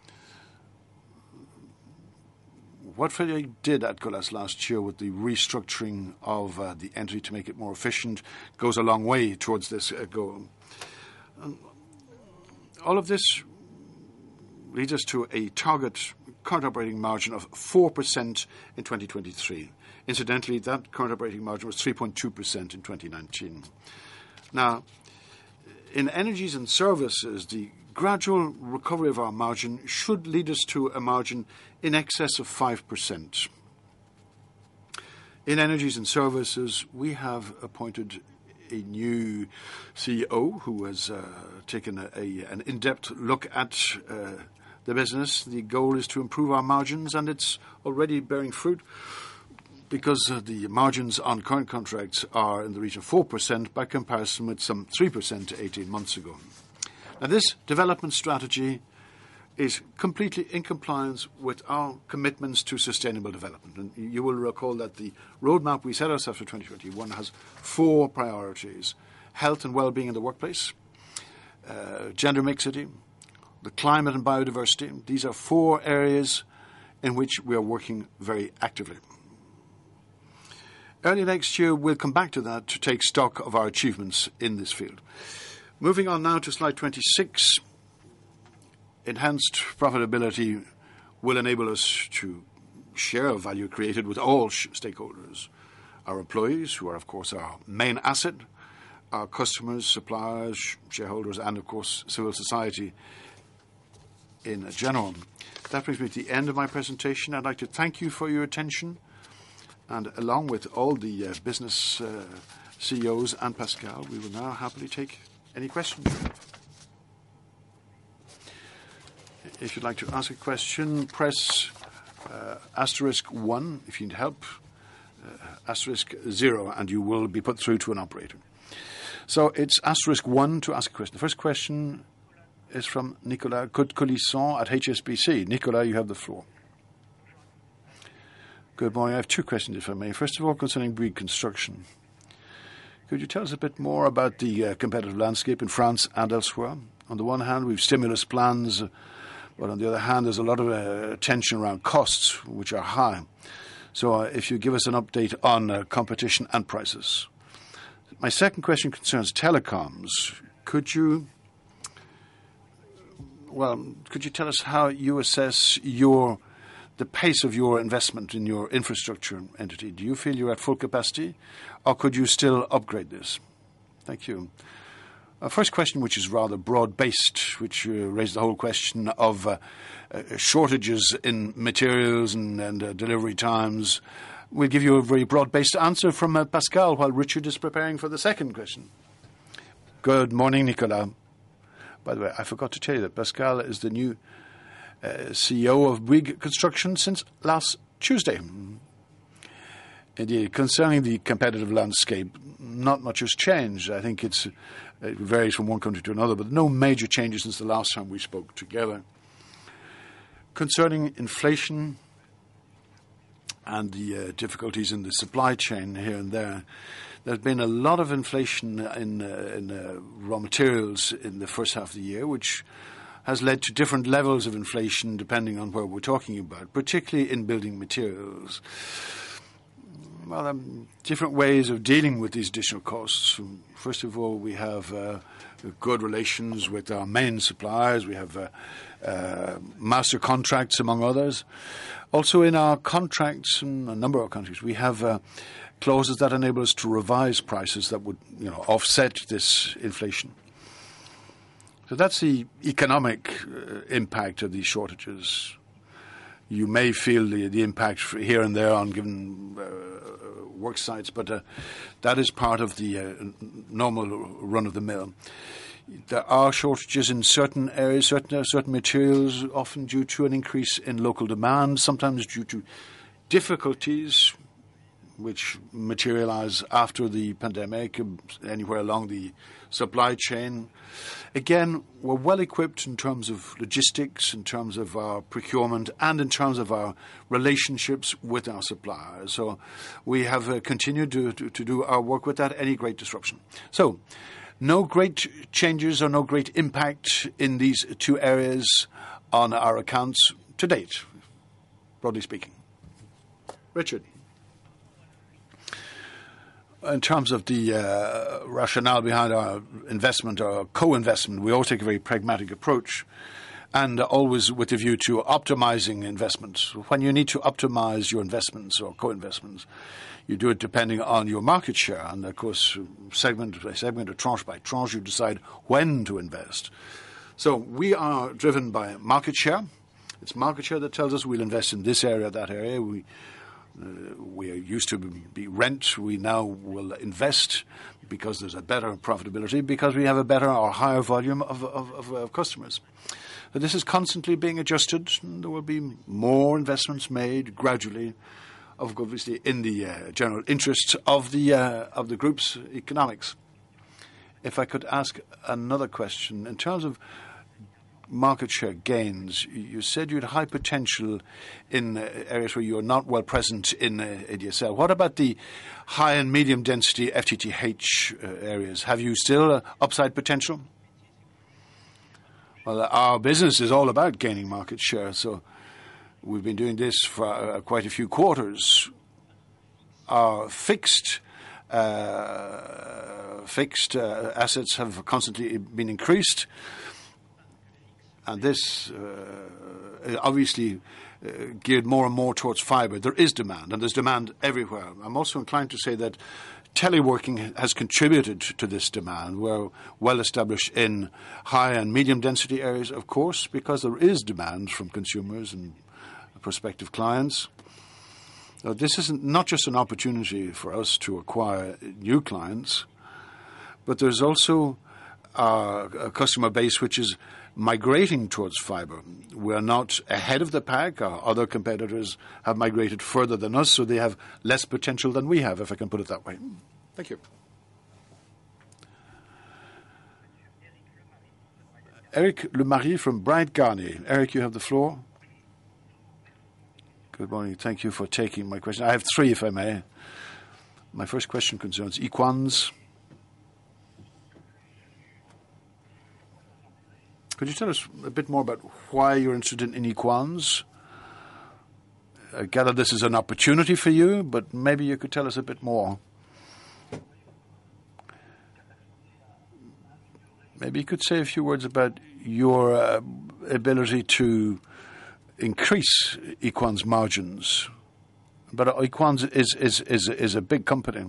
What Frédéric did at Colas last year with the restructuring of uh, the entity to make it more efficient goes a long way towards this uh, goal. Um, all of this leads us to a target current operating margin of four percent in twenty twenty-three. Incidentally, that current operating margin was three point two percent in twenty nineteen. Now, in energies and services, the gradual recovery of our margin should lead us to a margin in excess of five percent. In energies and services, we have appointed a new C E O who has uh, taken a, a, an in-depth look at uh, the business. The goal is to improve our margins, and it's already bearing fruit because uh, the margins on current contracts are in the region of four percent by comparison with some three percent eighteen months ago. Now, this development strategy is completely in compliance with our commitments to sustainable development. And you will recall that the roadmap we set ourselves for twenty twenty-one has four priorities: health and well-being in the workplace, uh, gender mixity, the climate and biodiversity. These are four areas in which we are working very actively. Early next year, we'll come back to that to take stock of our achievements in this field. Moving on now to slide twenty-six. Enhanced profitability will enable us to share value created with all sh- stakeholders. Our employees, who are, of course, our main asset, our customers, suppliers, sh- shareholders, and, of course, civil society in general. That brings me to the end of my presentation. I'd like to thank you for your attention. And along with all the uh, business uh, C E Os and Pascal, we will now happily take any questions you have. If you'd like to ask a question, press uh, asterisk one if you need help, uh, asterisk zero, and you will be put through to an operator. So it's asterisk one to ask a question. The first question is from Nicolas Cote-Colisson at H S B C. Nicolas, you have the floor. Good morning. I have two questions, if I may. First of all, concerning Bouygues Construction. Could you tell us a bit more about the uh, competitive landscape in France and elsewhere? On the one hand, we've stimulus plans, but on the other hand, there's a lot of uh, tension around costs, which are high. So uh, if you give us an update on uh, competition and prices. My second question concerns telecoms. Could you, well, could you tell us how you assess your the pace of your investment in your infrastructure entity? Do you feel you're at full capacity, or could you still upgrade this? Thank you. Uh, first question, which is rather broad-based, which uh, raised the whole question of uh, uh, shortages in materials and, and uh, delivery times. We'll give you a very broad-based answer from uh, Pascal while Richard is preparing for the second question. Good morning, Nicolas. By the way, I forgot to tell you that Pascal is the new Uh, C E O of Bouygues Construction since last Tuesday. Indeed, concerning the competitive landscape, not much has changed. I think it's, it varies from one country to another, but no major changes since the last time we spoke together. Concerning inflation and the uh, difficulties in the supply chain here and there, there's been a lot of inflation in, uh, in uh, raw materials in the first half of the year, which has led to different levels of inflation depending on where we're talking about, particularly in building materials. Well, um, different ways of dealing with these additional costs. First of all, we have uh, good relations with our main suppliers. We have uh, uh, master contracts, among others. Also, in our contracts in a number of countries, we have uh, clauses that enable us to revise prices that would, you know, offset this inflation. So that's the economic uh, impact of these shortages. You may feel the, the impact here and there on given uh, work sites, but uh, that is part of the uh, normal run-of-the-mill. There are shortages in certain areas, certain, uh, certain materials, often due to an increase in local demand, sometimes due to difficulties which materialize after the pandemic, anywhere along the supply chain. Again, we're well equipped in terms of logistics, in terms of our procurement, and in terms of our relationships with our suppliers. So we have uh, continued to, to, to do our work without any great disruption. So no great changes or no great impact in these two areas on our accounts to date, broadly speaking. Richard. In terms of the uh, rationale behind our investment or co-investment, we always take a very pragmatic approach, and always with a view to optimizing investments. When you need to optimize your investments or co-investments, you do it depending on your market share, and of course, segment by segment or tranche by tranche, you decide when to invest. So we are driven by market share. It's market share that tells us we'll invest in this area, that area. We Uh, we used to be rent. We now will invest because there's a better profitability, because we have a better or higher volume of, of, of, of customers. But this is constantly being adjusted. There will be more investments made gradually, obviously in the uh, general interests of the uh, of the group's economics. If I could ask another question, in terms of market share gains, you said you had high potential in uh, areas where you are not well present in uh, A D S L. What about the high and medium density F T T H uh, areas? Have you still uh, upside potential? Well, our business is all about gaining market share, so we've been doing this for uh, quite a few quarters. Our fixed uh, fixed uh, assets have constantly been increased. And this uh, obviously uh, geared more and more towards fibre. There is demand, and there's demand everywhere. I'm also inclined to say that teleworking has contributed to this demand. We're well established in high and medium density areas, of course, because there is demand from consumers and prospective clients. So this isn't not just an opportunity for us to acquire new clients, but there's also uh, a customer base which is migrating towards fibre. We are not ahead of the pack. Our other competitors have migrated further than us, so they have less potential than we have, if I can put it that way. Thank you. Eric Lemarie from Bryant Garnier. Eric, you have the floor. Good morning. Thank you for taking my question. I have three, if I may. My first question concerns Equans. Could you tell us a bit more about why you're interested in Equans? I gather this is an opportunity for you, but maybe you could tell us a bit more. Maybe you could say a few words about your uh, ability to increase Equans margins. But Equans is, is, is, is a big company.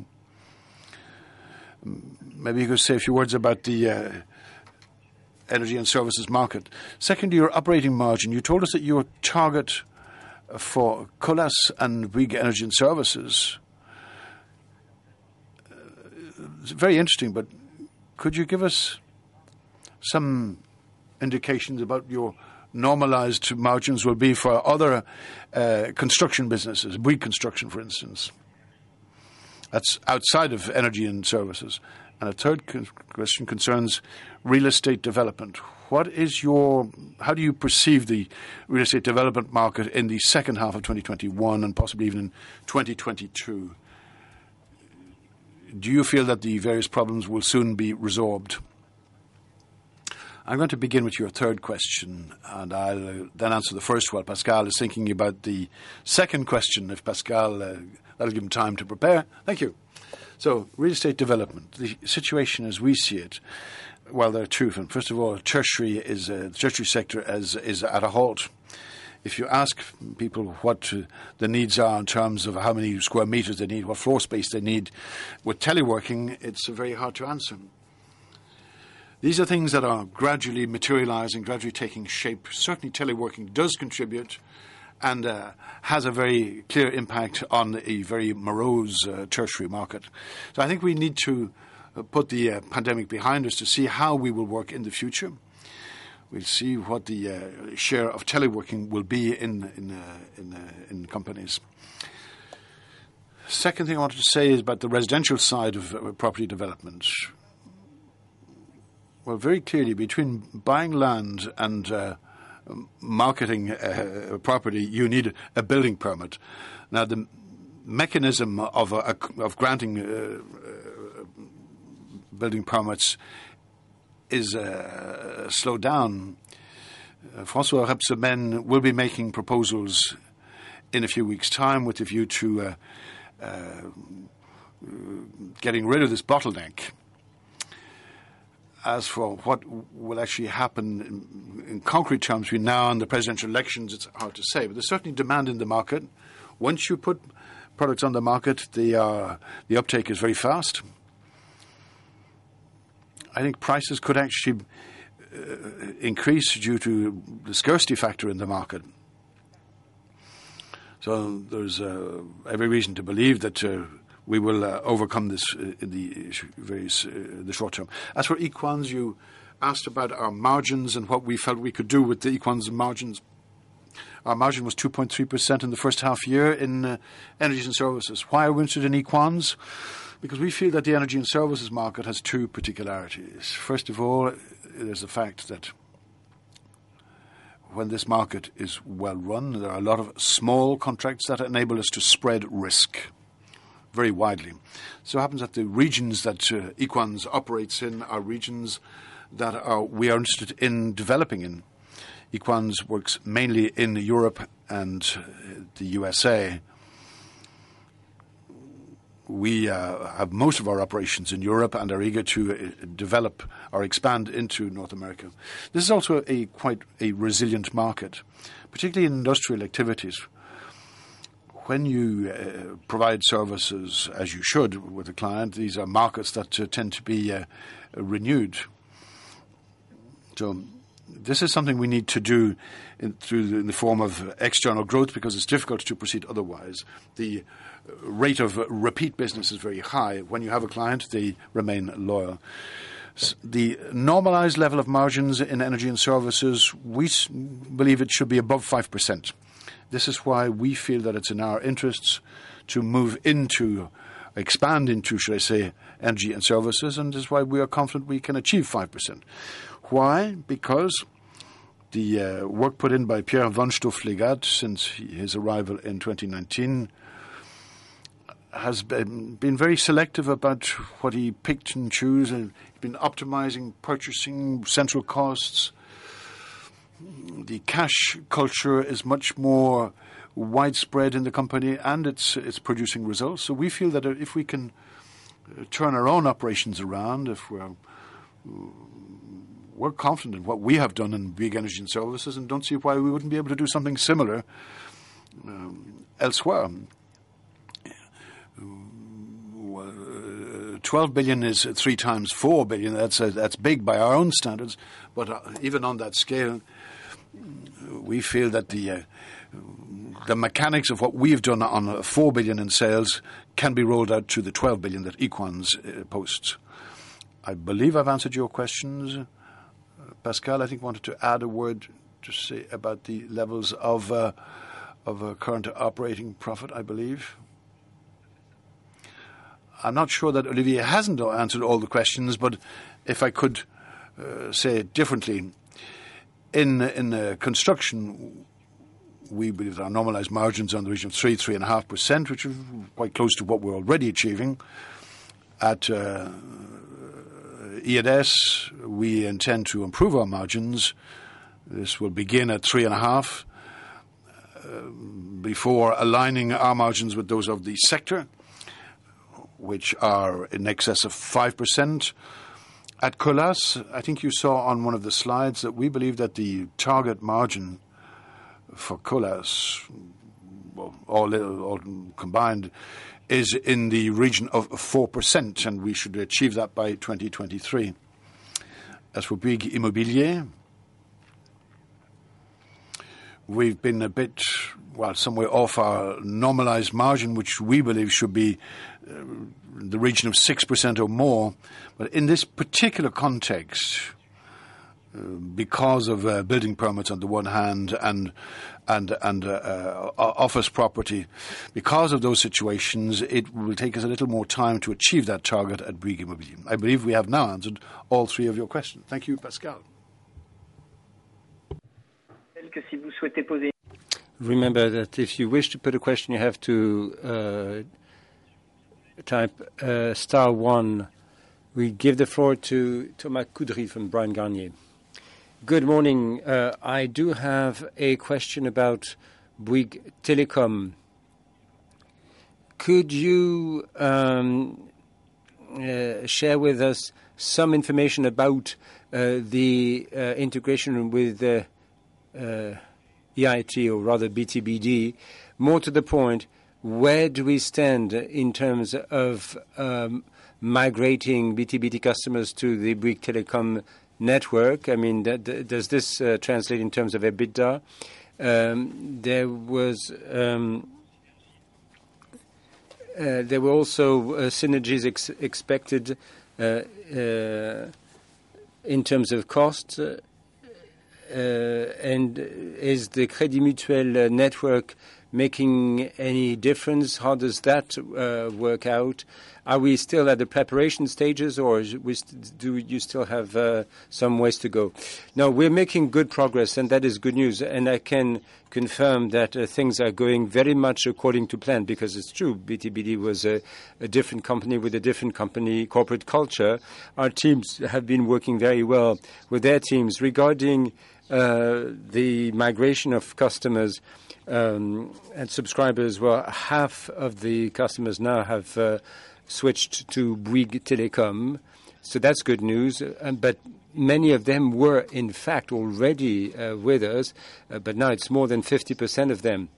Maybe you could say a few words about the Uh, energy and services market. Secondly, your operating margin. You told us that your target for Colas and Bouygues Energy and Services is very interesting, but could you give us some indications about your normalized margins will be for other uh, construction businesses, Bouygues Construction, for instance? That's outside of energy and services. And a third question concerns real estate development. What is your, how do you perceive the real estate development market in the second half of twenty twenty-one and possibly even in twenty twenty-two? Do you feel that the various problems will soon be resolved? I'm going to begin with your third question, and I'll then answer the first while Pascal is thinking about the second question. If Pascal, uh, that'll give him time to prepare. Thank you. So, real estate development, the situation as we see it, Well, there are two. First of all, tertiary is uh, the tertiary sector is, is at a halt. If you ask people what uh, the needs are in terms of how many square meters they need, what floor space they need, with teleworking, it's very hard to answer. These are things that are gradually materializing, gradually taking shape. Certainly teleworking does contribute and uh, has a very clear impact on a very morose uh, tertiary market. So I think we need to uh, put the uh, pandemic behind us to see how we will work in the future. We'll see what the uh, share of teleworking will be in in uh, in, uh, in companies. Second thing I wanted to say is about the residential side of uh, property development. Well, very clearly, between buying land and uh, marketing uh, property, you need a building permit. Now, the mechanism of uh, of granting uh, uh, building permits is uh, slowed down. Uh, François Rebsamen will be making proposals in a few weeks' time with a view to uh, uh, getting rid of this bottleneck. As for what will actually happen in, in concrete terms between now and the presidential elections, it's hard to say. But there's certainly demand in the market. Once you put products on the market, the, uh, the uptake is very fast. I think prices could actually uh, increase due to the scarcity factor in the market. So there's uh, every reason to believe that uh, we will uh, overcome this uh, in the very uh, the short term. As for Equans, you asked about our margins and what we felt we could do with the Equans margins. Our margin was two point three percent in the first half year in uh, energies and services. Why are we interested in Equans? Because we feel that the energy and services market has two particularities. First of all, there's the fact that when this market is well run, there are a lot of small contracts that enable us to spread risk very widely. So it happens that the regions that uh, Equans operates in are regions that are, we are interested in developing in. Equans works mainly in Europe and uh, the U S A. We uh, have most of our operations in Europe and are eager to uh, develop or expand into North America. This is also a quite a resilient market, particularly in industrial activities. When you uh, provide services, as you should, with a client, these are markets that uh, tend to be uh, renewed. So this is something we need to do in, through the, in the form of external growth because it's difficult to proceed otherwise. The rate of repeat business is very high. When you have a client, they remain loyal. The normalized level of margins in energy and services, we believe it should be above five percent. This is why we feel that it's in our interests to move into, expand into, should I say, energy and services, and this is why we are confident we can achieve five percent. Why? Because the uh, work put in by Pierre Van Stoof-Legat since his arrival in twenty nineteen has been, been very selective about what he picked and chose, and been optimizing purchasing, central costs. The cash culture is much more widespread in the company, and it's it's producing results. So we feel that if we can turn our own operations around, if we're we're confident in what we have done in big energy and services, and don't see why we wouldn't be able to do something similar um, elsewhere. twelve billion is three times four billion. That's uh, that's big by our own standards, but uh, even on that scale, we feel that the uh, the mechanics of what we've done on uh, four billion in sales can be rolled out to the twelve billion that Equans uh, posts. I believe I've answered your questions. Uh, Pascal, I think, wanted to add a word to say about the levels of uh, of uh, current operating profit, I believe. I'm not sure that Olivier hasn't answered all the questions, but if I could uh, say it differently, in in uh, construction, we believe that our normalized margins are in the region of three, three and a half percent, which is quite close to what we're already achieving. At uh, E and S, we intend to improve our margins. This will begin at three and a half uh, before aligning our margins with those of the sector, which are in excess of five percent. At Colas, I think you saw on one of the slides that we believe that the target margin for Colas, well, all, all combined, is in the region of four percent, and we should achieve that by twenty twenty-three. As for Bouygues Immobilier, we've been a bit, well, somewhere off our normalized margin, which we believe should be uh, in the region of six percent or more. But in this particular context, uh, because of uh, building permits on the one hand and and and uh, uh, office property, because of those situations, it will take us a little more time to achieve that target at Bouygues Immobilier. I believe we have now answered all three of your questions. Thank you, Pascal. Remember that if you wish to put a question, you have to uh, type uh, star one. We give the floor to Thomas Coudry from Bryan Garnier. Good morning. Uh, I do have a question about Bouygues Telecom. Could you um, uh, share with us some information about uh, the uh, integration with uh, uh, E I T, or rather B T B D? More to the point, where do we stand in terms of um, migrating B T B D customers to the Bouygues Telecom network? I mean, th- th- does this uh, translate in terms of EBITDA? Um, there was um, uh, there were also uh, synergies ex- expected uh, uh, in terms of cost. Uh, uh, and is the Crédit Mutuel uh, network making any difference? How does that uh, work out? Are we still at the preparation stages, or we st- do you still have uh, some ways to go? No, we're making good progress, and that is good news. And I can confirm that uh, things are going very much according to plan, because it's true, B T B D was a, a different company with a different company corporate culture. Our teams have been working very well with their teams. Regarding uh, the migration of customers, Um, and subscribers, well, half of the customers now have uh, switched to Bouygues Telecom, so that's good news. Uh, but many of them were, in fact, already uh, with us, uh, but now it's more than fifty percent of them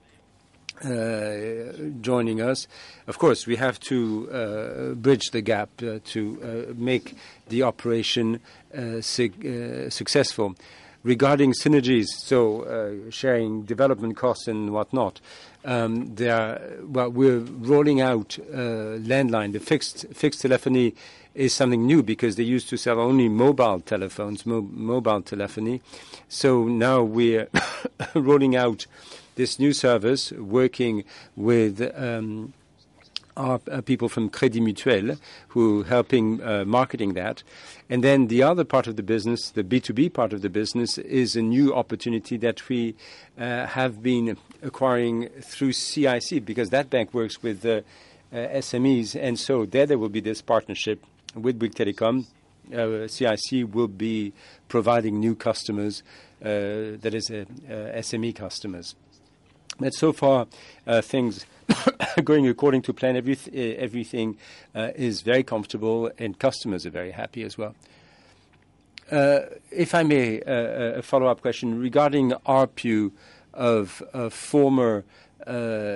uh, joining us. Of course, we have to uh, bridge the gap uh, to uh, make the operation uh, sig- uh, successful. Regarding synergies, so uh, sharing development costs and whatnot, um, they are, well, we're rolling out uh, landline. The fixed fixed telephony is something new, because they used to sell only mobile telephones, mo- mobile telephony. So now we're rolling out this new service, working with um, our uh, people from Crédit Mutuel who are helping uh, marketing that. And then the other part of the business, the B two B part of the business, is a new opportunity that we uh, have been acquiring through C I C, because that bank works with uh, uh, S M Es. And so there there will be this partnership with Bouygues Telecom. Uh, C I C will be providing new customers, uh, that is uh, uh, S M E customers. But so far, uh, things going according to plan. Every, uh, everything uh, is very comfortable, and customers are very happy as well. Uh, if I may, uh, a follow-up question regarding A R P U of, of former uh,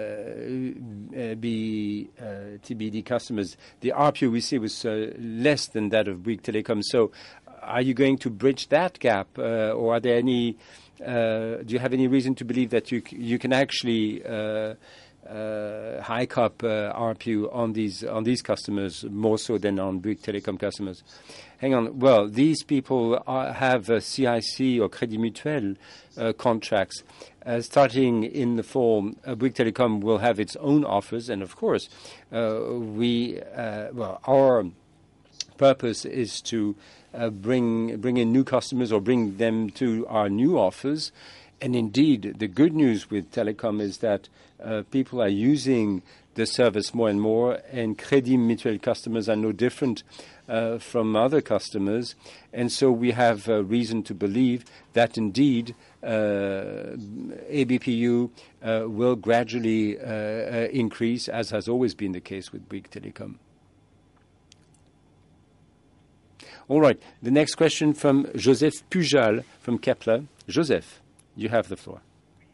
B, uh, T B D customers. The A R P U we see was uh, less than that of Bouygues Telecom. So are you going to bridge that gap, uh, or are there any Uh, do you have any reason to believe that you c- you can actually uh, uh, hike up uh, A R P U on these on these customers more so than on Bouygues Telecom customers? Hang on. Well, these people are, have uh, C I C or Crédit Mutuel uh, contracts. Uh, starting in the fall, uh, Bouygues Telecom will have its own offers, and of course, uh, we uh, well our purpose is to Uh, bring bring in new customers, or bring them to our new offers. And indeed, the good news with Telecom is that uh, people are using the service more and more, and Crédit Mutuel customers are no different uh, from other customers. And so we have uh, reason to believe that indeed uh, A B P U uh, will gradually uh, uh, increase, as has always been the case with Bouygues Telecom. All right. The next question from Joseph Pujal from Kepler. Joseph, you have the floor.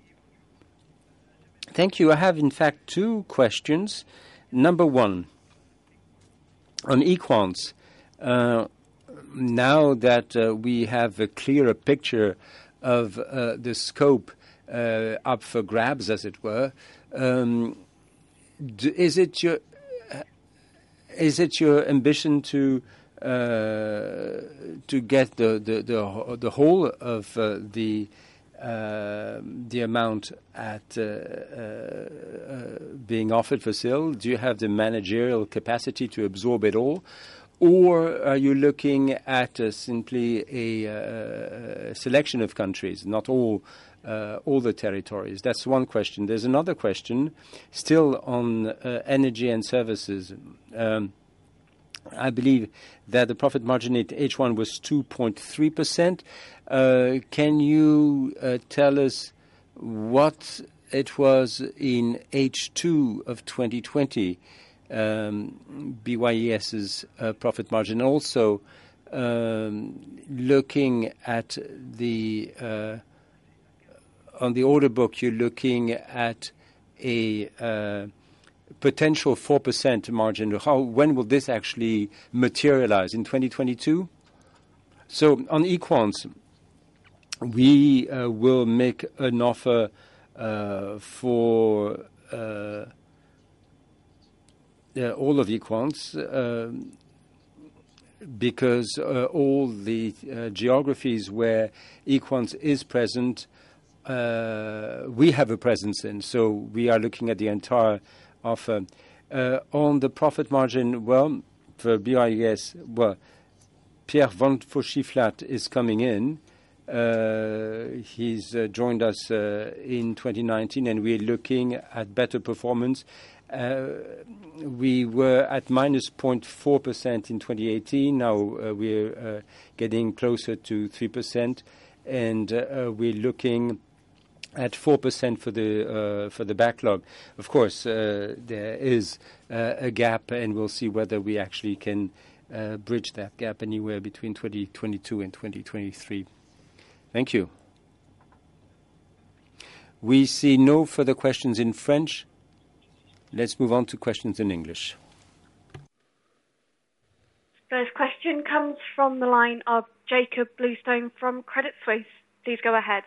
Thank you. I have, in fact, two questions. Number one, on Equans, uh, now that uh, we have a clearer picture of uh, the scope uh, up for grabs, as it were, um, d- is it your uh, is it your ambition to uh, to get the the the, the whole of uh, the uh, the amount at uh, uh, uh, being offered for sale? Do you have the managerial capacity to absorb it all? Or are you looking at uh, simply a, uh, a selection of countries, not all uh, all the territories? That's one question. There's another question, still on uh, energy and services. Um, I believe that the profit margin at H one was two point three percent. Uh, can you uh, tell us what it was in H two of twenty twenty? Um, BYES's uh, profit margin. Also, um, looking at the uh, on the order book, you're looking at a uh, potential four percent margin. How when will this actually materialize in twenty twenty-two? So on Equans, we uh, will make an offer uh, for. Uh, Uh, all of Equans, uh, because uh, all the uh, geographies where Equans is present, uh, we have a presence in. So we are looking at the entire offer. Uh, on the profit margin, well, for B I E S, well, Pierre van Fauchiflat is coming in. Uh, he's uh, joined us uh, in twenty nineteen, and we're looking at better performance. Uh, we were at minus zero point four percent in twenty eighteen. Now uh, we're uh, getting closer to three percent, and uh, we're looking at four percent for the uh, for the backlog. Of course, uh, there is uh, a gap, and we'll see whether we actually can uh, bridge that gap anywhere between twenty twenty-two and twenty twenty-three. Thank you. We see no further questions in French. Let's move on to questions in English. First question comes from the line of Jacob Bluestone from Credit Suisse. Please go ahead.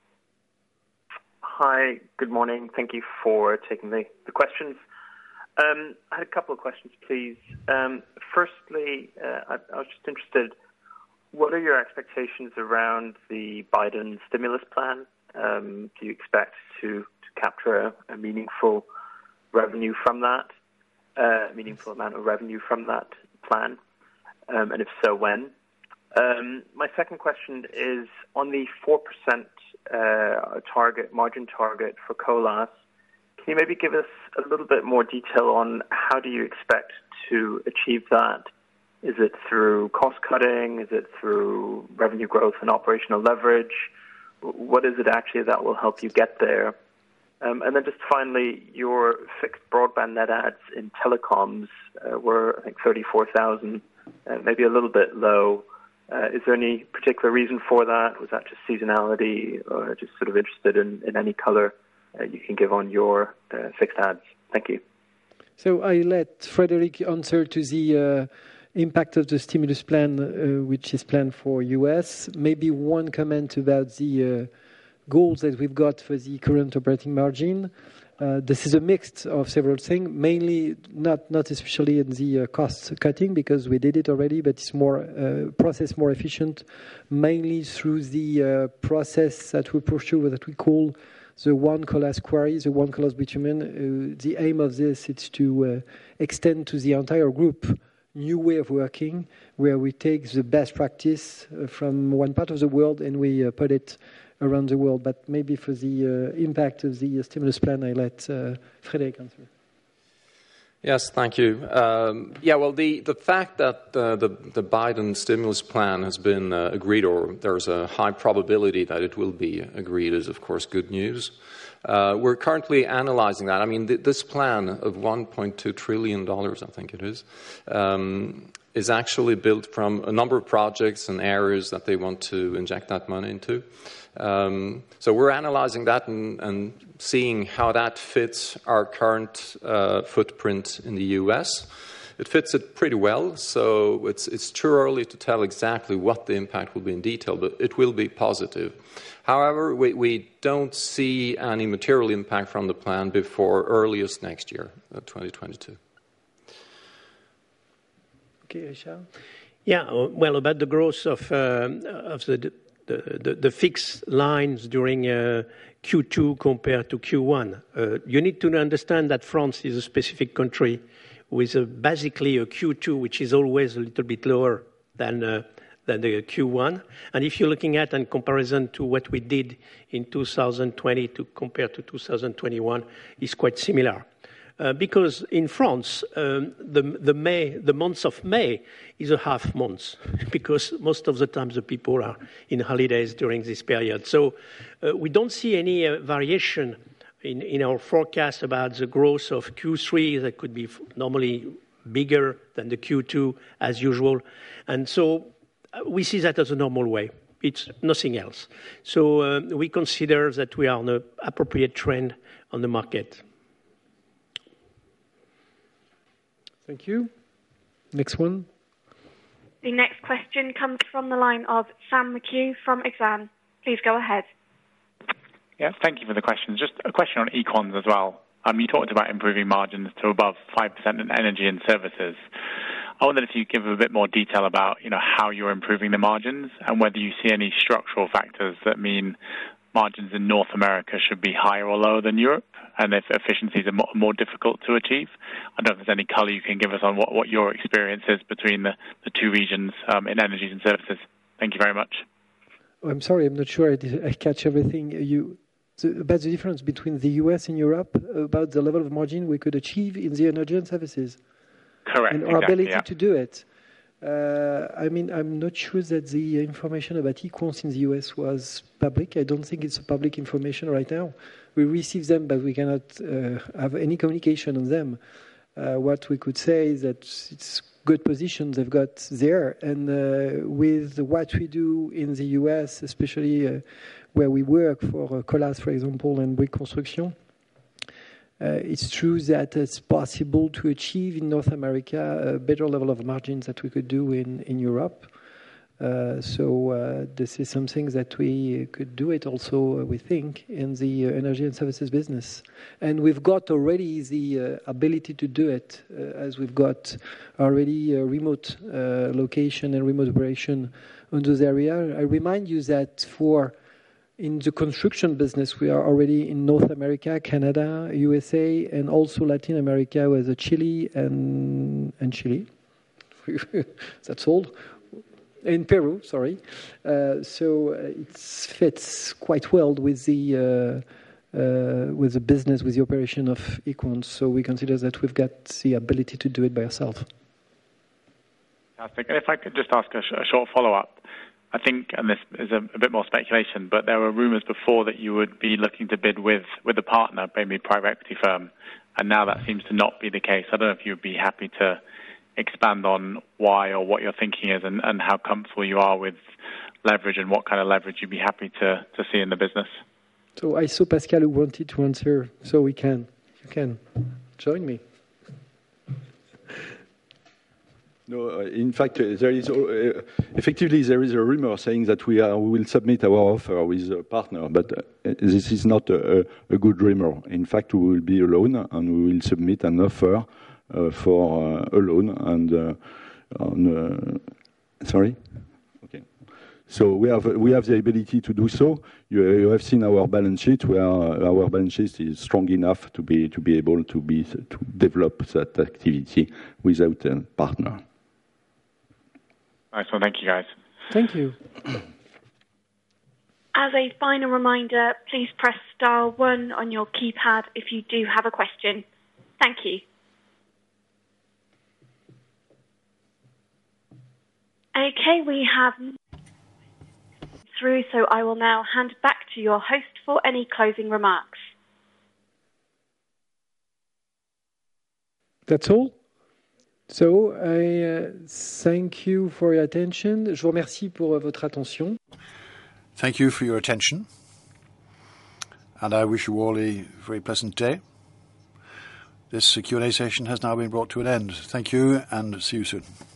Hi, good morning. Thank you for taking the, the questions. Um, I had a couple of questions, please. Um, firstly, uh, I, I was just interested, what are your expectations around the Biden stimulus plan? Um, do you expect to, to capture a, a meaningful revenue from that, uh, meaningful amount of revenue from that plan, um, and if so, when? Um, my second question is on the four percent uh, target, margin target for Colas. Can you maybe give us a little bit more detail on how do you expect to achieve that? Is it through cost cutting? Is it through revenue growth and operational leverage? What is it actually that will help you get there? Um, and then just finally, your fixed broadband net adds in telecoms uh, were, I think, thirty-four thousand, uh, maybe a little bit low. Uh, is there any particular reason for that? Was that just seasonality, or just sort of interested in, in any color uh, you can give on your uh, fixed adds? Thank you. So I let Frederic answer to the uh, impact of the stimulus plan, uh, which is planned for U S. Maybe one comment about the uh, goals that we've got for the current operating margin. Uh, this is a mix of several things, mainly not not especially in the uh, cost cutting, because we did it already, but it's more uh, process more efficient, mainly through the uh, process that we pursue, that we call the one Colas query, the one Colas bitumen. Uh, the aim of this is to uh, extend to the entire group new way of working, where we take the best practice uh, from one part of the world and we uh, put it around the world. But maybe for the uh, impact of the uh, stimulus plan, I let uh, Frédéric answer. Yes, thank you. Um, yeah, well, the, the fact that uh, the, the Biden stimulus plan has been uh, agreed, or there's a high probability that it will be agreed, is, of course, good news. Uh, we're currently analyzing that. I mean, th- this plan of one point two trillion dollars, I think it is, um, is actually built from a number of projects and areas that they want to inject that money into. Um, so we're analyzing that and, and seeing how that fits our current uh, footprint in the U S. It fits it pretty well, so it's, it's too early to tell exactly what the impact will be in detail, but it will be positive. However, we, we don't see any material impact from the plan before earliest next year, uh, twenty twenty-two. Okay, Richard? Yeah, well, about the growth of, uh, of the, the, the, the fixed lines during uh, Q two compared to Q one. Uh, you need to understand that France is a specific country with a, basically a Q two, which is always a little bit lower than uh, than the Q one. And if you're looking at in comparison to what we did in two thousand twenty to compared to two thousand twenty-one, is quite similar. Uh, because in France, um, the, the May, the month of May is a half month, because most of the time the people are in holidays during this period. So uh, we don't see any uh, variation in, in our forecast about the growth of Q three that could be normally bigger than the Q two as usual. And so uh, we see that as a normal way. It's nothing else. So uh, we consider that we are on an appropriate trend on the market. Thank you. Next one. The next question comes from the line of Sam McHugh from Exane. Please go ahead. Yes, thank you for the question. Just a question on Equans as well. Um, you talked about improving margins to above five percent in energy and services. I wondered if you could give a bit more detail about, you know, how you're improving the margins and whether you see any structural factors that mean margins in North America should be higher or lower than Europe, and if efficiencies are more, more difficult to achieve. I don't know if there's any color you can give us on what, what your experience is between the, the two regions um, in energies and services. Thank you very much. Oh, I'm sorry, I'm not sure I, did, I catch everything. You the, about the difference between the U S and Europe, about the level of margin we could achieve in the energy and services. Correct. And our exactly, ability yeah. to do it. Uh, I mean, I'm not sure that the information about Equans in the U S was public. I don't think it's public information right now. We receive them, but we cannot uh, have any communication on them. Uh, what we could say is that it's good position they've got there, and uh, with what we do in the U S, especially uh, where we work for uh, Colas, for example, and Bouygues Construction, Uh, it's true that it's possible to achieve in North America a better level of margins that we could do in, in Europe. Uh, so uh, this is something that we could do it also, uh, we think, in the uh, energy and services business. And we've got already the uh, ability to do it, uh, as we've got already a remote uh, location and remote operation on those areas. I remind you that for in the construction business, we are already in North America, Canada, U S A, and also Latin America with Chile and and Chile. That's old. In Peru, sorry. Uh, so it fits quite well with the uh, uh, with the business, with the operation of Equans. So we consider that we've got the ability to do it by ourselves. Fantastic. And if I could just ask a, sh- a short follow-up. I think, and this is a, a bit more speculation, but there were rumors before that you would be looking to bid with, with a partner, maybe a private equity firm, and now that seems to not be the case. I don't know if you would be happy to expand on why or what your thinking is and, and how comfortable you are with leverage and what kind of leverage you'd be happy to, to see in the business. So I saw Pascal who wanted to answer, so we can. You can join me. No, uh, in fact, uh, there is uh, effectively there is a rumor saying that we are we will submit our offer with a partner, but uh, this is not a, a good rumor. In fact, we will be alone and we will submit an offer uh, for uh, alone and uh, on. Uh, sorry. Okay. So we have we have the ability to do so. You, you have seen our balance sheet. Where our balance sheet is strong enough to be to be able to be to develop that activity without a partner. Nice one. Thank you, guys. Thank you. As a final reminder, please press star one on your keypad if you do have a question. Thank you. Okay, we have through, so I will now hand back to your host for any closing remarks. That's all. So, I uh, thank you for your attention. Je vous remercie pour uh, votre attention. Thank you for your attention. And I wish you all a very pleasant day. This Q and A session has now been brought to an end. Thank you and see you soon.